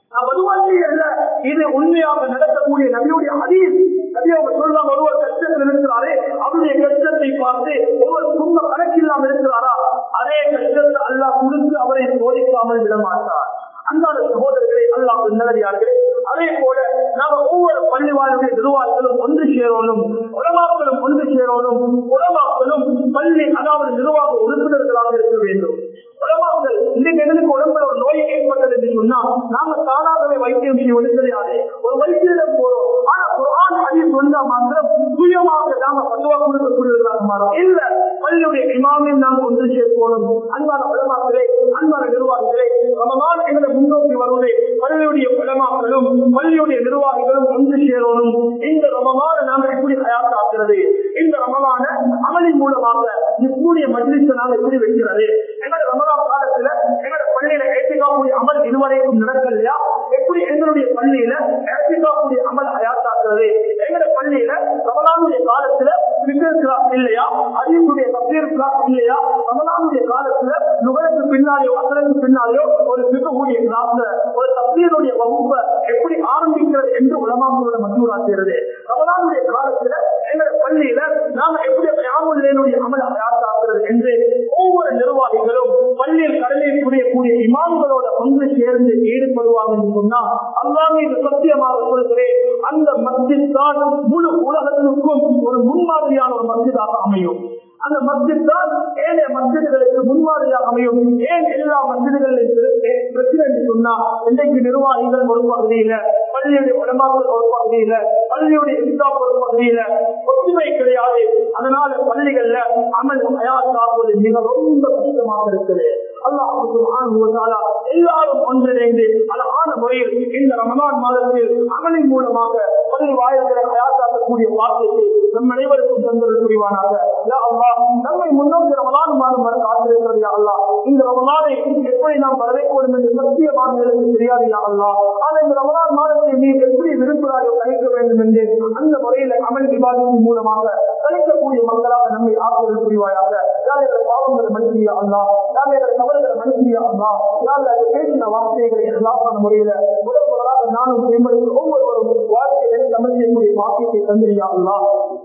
இது உண்மையாக நடக்கக்கூடிய நபியுடைய ஹதீஸ். நபி அவங்க சொல்றாங்க, ஒருவர் கஷ்டத்தில் இருக்கிறாரே, அவருடைய கஷ்டத்தை பார்த்து ஒருவர் துன்ப கணக்கில்லாமல் இருக்கிறாரா, அதே கஷ்டத்தை அல்லாஹ் கொடுத்து அவரை சோதிக்காமல் விட மாட்டார். அன்பான சகோதரர்களே, அல்லாஹ் நல்லடியார்களே, அதே போல நாம ஒவ்வொரு பள்ளி வாழ்க்கை நிர்வாகிகளும் ஒன்று சேரணும், உலமாக்களும் ஒன்று சேரணும். உலமாக்களும் பள்ளி அதாவது நிர்வாக உறுப்பினர்களாக இருக்க வேண்டும். உலமாக்கள் இன்னைக்கு எங்களுக்கு உடம்புல ஒரு நோய் ஏற்பட்டது என்று சொன்னா நாம தானாகவே வைத்தியம் செய்வது கிடையாது, ஒரு வைத்தியம் போறோம். ஆனா குர்ஆன் ஹதீஸ் சொன்னா மாத்திரம் சுயமாக நாம பத்துவா கொடுக்கக்கூடியவர்களாக மாறோம். இல்ல, பள்ளியுடைய இமாமையும் நாம் ஒன்று சேர்க்கணும். அன்பான உலமாக்களே, அன்பான நிர்வாகிகளே, ரமலான் எங்களை முன்னோக்கி வருவதை பள்ளியுடைய உலமாக்களும் பள்ளியுடைய நிர்வாகிகளும் ஒன்று சேரணும். இந்த ரமலான நாங்கள் எப்படி தயாராகிறது, இந்த ரமலான அமலின் மூலமாக இப்படிய மஜ்லிஸை நாங்கள் எப்படி வைக்கிறது, எங்களுடைய ரமலான் காலத்துல எங்களுடைய பள்ளியில ஏற்றிக்காக்கூடிய அமல் இதுவரைக்கும் நடக்கலையா, எப்படி எங்களுடைய பள்ளியில ஏற்றிக்காக்கூடிய அமல் தயாராகிறது, எங்களுடைய பள்ளியில ரமலானுடைய காலத்துல பிக்னிக் கிளாஸ் இல்லையா, அதீசுடைய தப்சீர் கிளாஸ் இல்லையா, ரமலானுடைய காலத்துல நுகருக்கு பின்னாலேயோ அசலுக்கு பின்னாலேயோ ஒரு பிகக்கூடிய கிளாஸ்ல ஒரு தப்சீருடைய வகுப்பை எப்படி ஆரம்பிக்கிறது என்று உலமாக்களோட மசூரா செய்கிறது. ரமலானுடைய காலத்துல எங்களுடைய பள்ளியில நாம எப்படி கியாமுல் அமல் தயாராகிறது என்று ஒவ்வொரு நிர்வாகிகளும் பள்ளியில் கடலில் புரியக்கூடிய இமாம்களோட ஒன்று சேர்ந்து ஈடுபடுவாங்க என்று சொன்னா அல்லாஹ் மீது சத்தியமாக சொல்கிறேன், அந்த மஸ்ஜித் தான் முழு உலகத்திற்கும் ஒரு முன்மாதிரியான ஒரு மஸ்ஜிதாக அமையும். அந்த மஸ்ஜித் தான் ஏனைய மஸ்ஜிதுகளுக்கு முன்மாதிரியாக அமையும். ஏன் எல்லா மஸ்ஜிதுகளின் பிரச்சனை என்று சொன்னா, இன்றைக்கு நிர்வாகிகள் ஒரு பகுதியில, பள்ளியுடைய உலமாக்கள் ஒரு பகுதியில, பள்ளியுடைய இஸ்லாம் ஒரு பகுதியில ஒற்றுமை கிடையாது. அதனால பள்ளிகள்ல அமல் தயாராகுவது மிக ரொம்ப கஷ்டமாக இருக்குது. அல்லாஹ் சுப்ஹானஹு வ தஆலா எல்லாரும் ஒன்றிணைந்து அழகான முறையில் இந்த ரமலான் மாதத்தில் அமலின் மூலமாக பள்ளி வாயில்களை தயாராக்கக்கூடிய வார்த்தையை நம் அனைவருக்கும் தந்தல் புரிவானாக. யா அல்லாஹ், நம்மை முன்னோக்கி ரமலான் மாதம் வர காத்திருக்கிறது. யா அல்லாஹ், இந்த ரமலானை எப்படி நாம் வரவேற்கணும் என்று சத்தியமாக எனக்கு தெரியாது. யா அல்லாஹ், ஆனால் இந்த ரமலான் மாதத்தை நீ எப்படி விரும்புகிறாயோ கழிக்க வேண்டும் என்று அந்த முறையில் அமல் விவாதத்தின் மூலமாக கழிக்கக்கூடிய மக்களாக நம்மை ஆக்குதல் புரிவாயாக. யாருடைய பாவங்களை மன்னியா அல்லாஹ், யாருடைய தவறுகளை மன்னியா அல்லாஹ், யாருடைய பேசின வார்த்தைகளை எல்லாமான முறையில முதல் முதலாக நானும் மேம்படுத்த ஒவ்வொருவரும் வாழ்க்கையை தமிழ் செய்யக்கூடிய வாக்கியத்தை தந்திரியா அல்லாஹ்.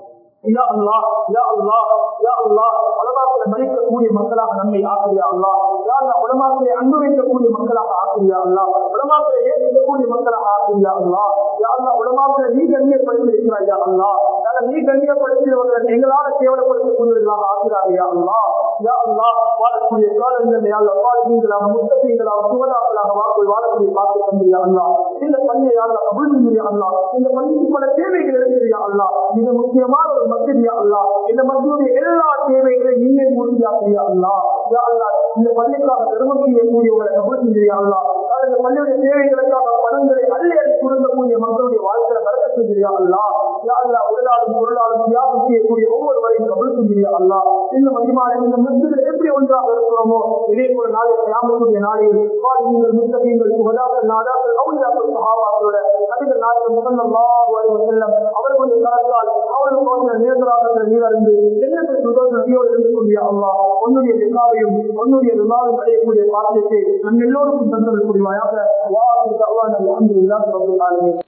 யா அல்லாஹ், யா அல்லாஹ், யா அல்லாஹ், உலமாக்களை மதிக்கக்கூடிய மக்களாக நம்மை ஆக்கியா அல்லாஹ். யா அல்லாஹ், உலமாக்களை அன்பு வைக்கக்கூடிய மக்களாக ஆக்கியா அல்லாஹ். உலமாக்களை ஏற்கக்கூடிய மக்களாக ஆக்கியா அல்லாஹ். யா அல்லாஹ், உலமாக்களை நீ கண்ணியப்படுத்தி இருக்கிறாய். யா அல்லாஹ், நீ கண்ணியப்படுத்தியவர்கள் எங்களால் கேவலப்படுத்தக்கூடியவர்களாக ஆக்கிறார். யா அல்லாஹ், யா அல்லாஹ், வாழக்கூடிய காலங்களை அல்ல வாழ்வீங்களாக முத்தகங்களாக சுகதாக்களாக வாக்குள் வாழக்கூடிய பார்த்து தந்திரியா அல்லா. இந்த பள்ளியை அல்ல கபூல் செஞ்சியா அல்லா. இந்த பள்ளிக்கு பல தேவைகள் இருக்கிறியா அல்லா. மிக முக்கியமான ஒரு மஸ்ஜிதியா அல்லா. இந்த மஸ்ஜிதுடைய எல்லா தேவைகளையும் நீயே பூர்த்தியாக்கிறியா அல்லா. யா அல்லா, இந்த பள்ளிக்காக தர்மம் செய்யக்கூடியவங்களை கபூல் செஞ்சியா அல்லா. இந்த பள்ளியுடைய தேவைகளுக்காக பணங்களை அள்ளி அள்ளி கொடுக்கக்கூடிய மக்களுடைய வாழ்க்கையில பறக்க செஞ்சியா அல்லா. யா அல்லா, உடலாலும் பொருளாலும் தியாகம் செய்யக்கூடிய ஒவ்வொருவரையும் கபூல் செஞ்சியா அல்லா. இந்த மதிமான இந்த மஸ்ஜிதில் எப்படி ஒன்றாக இருக்கிறோமோ இதே போல நாளை கியாமத்துடைய நாளில் வாலிபீங்கள் முத்தகீங்கள் சுஹதாக்கள் நாதாக்கள் அவுலியாக்கள் சஹாபாக்களோட நபிகள் நாயகம் ஸல்லல்லாஹு அலைஹி வஸல்லம் அவர்களுடைய கரத்தால் அவர்களுக்கு நேர்ந்தராக நீரறிந்து ஜன்னத்துல் ஃபிர்தௌஸ் நபியோடு இருந்து கொண்டியா அல்லாஹ் உன்னுடைய லிகாவையும் உன்னுடைய ரிலாவையும் அடையக்கூடிய பாக்கியத்தை நம் எல்லோருக்கும் தந்தருள் புரிவாயாக. வா ஆகிரு தஅவானா அல்ஹம்துலில்லாஹி ரப்பில் ஆலமீன்.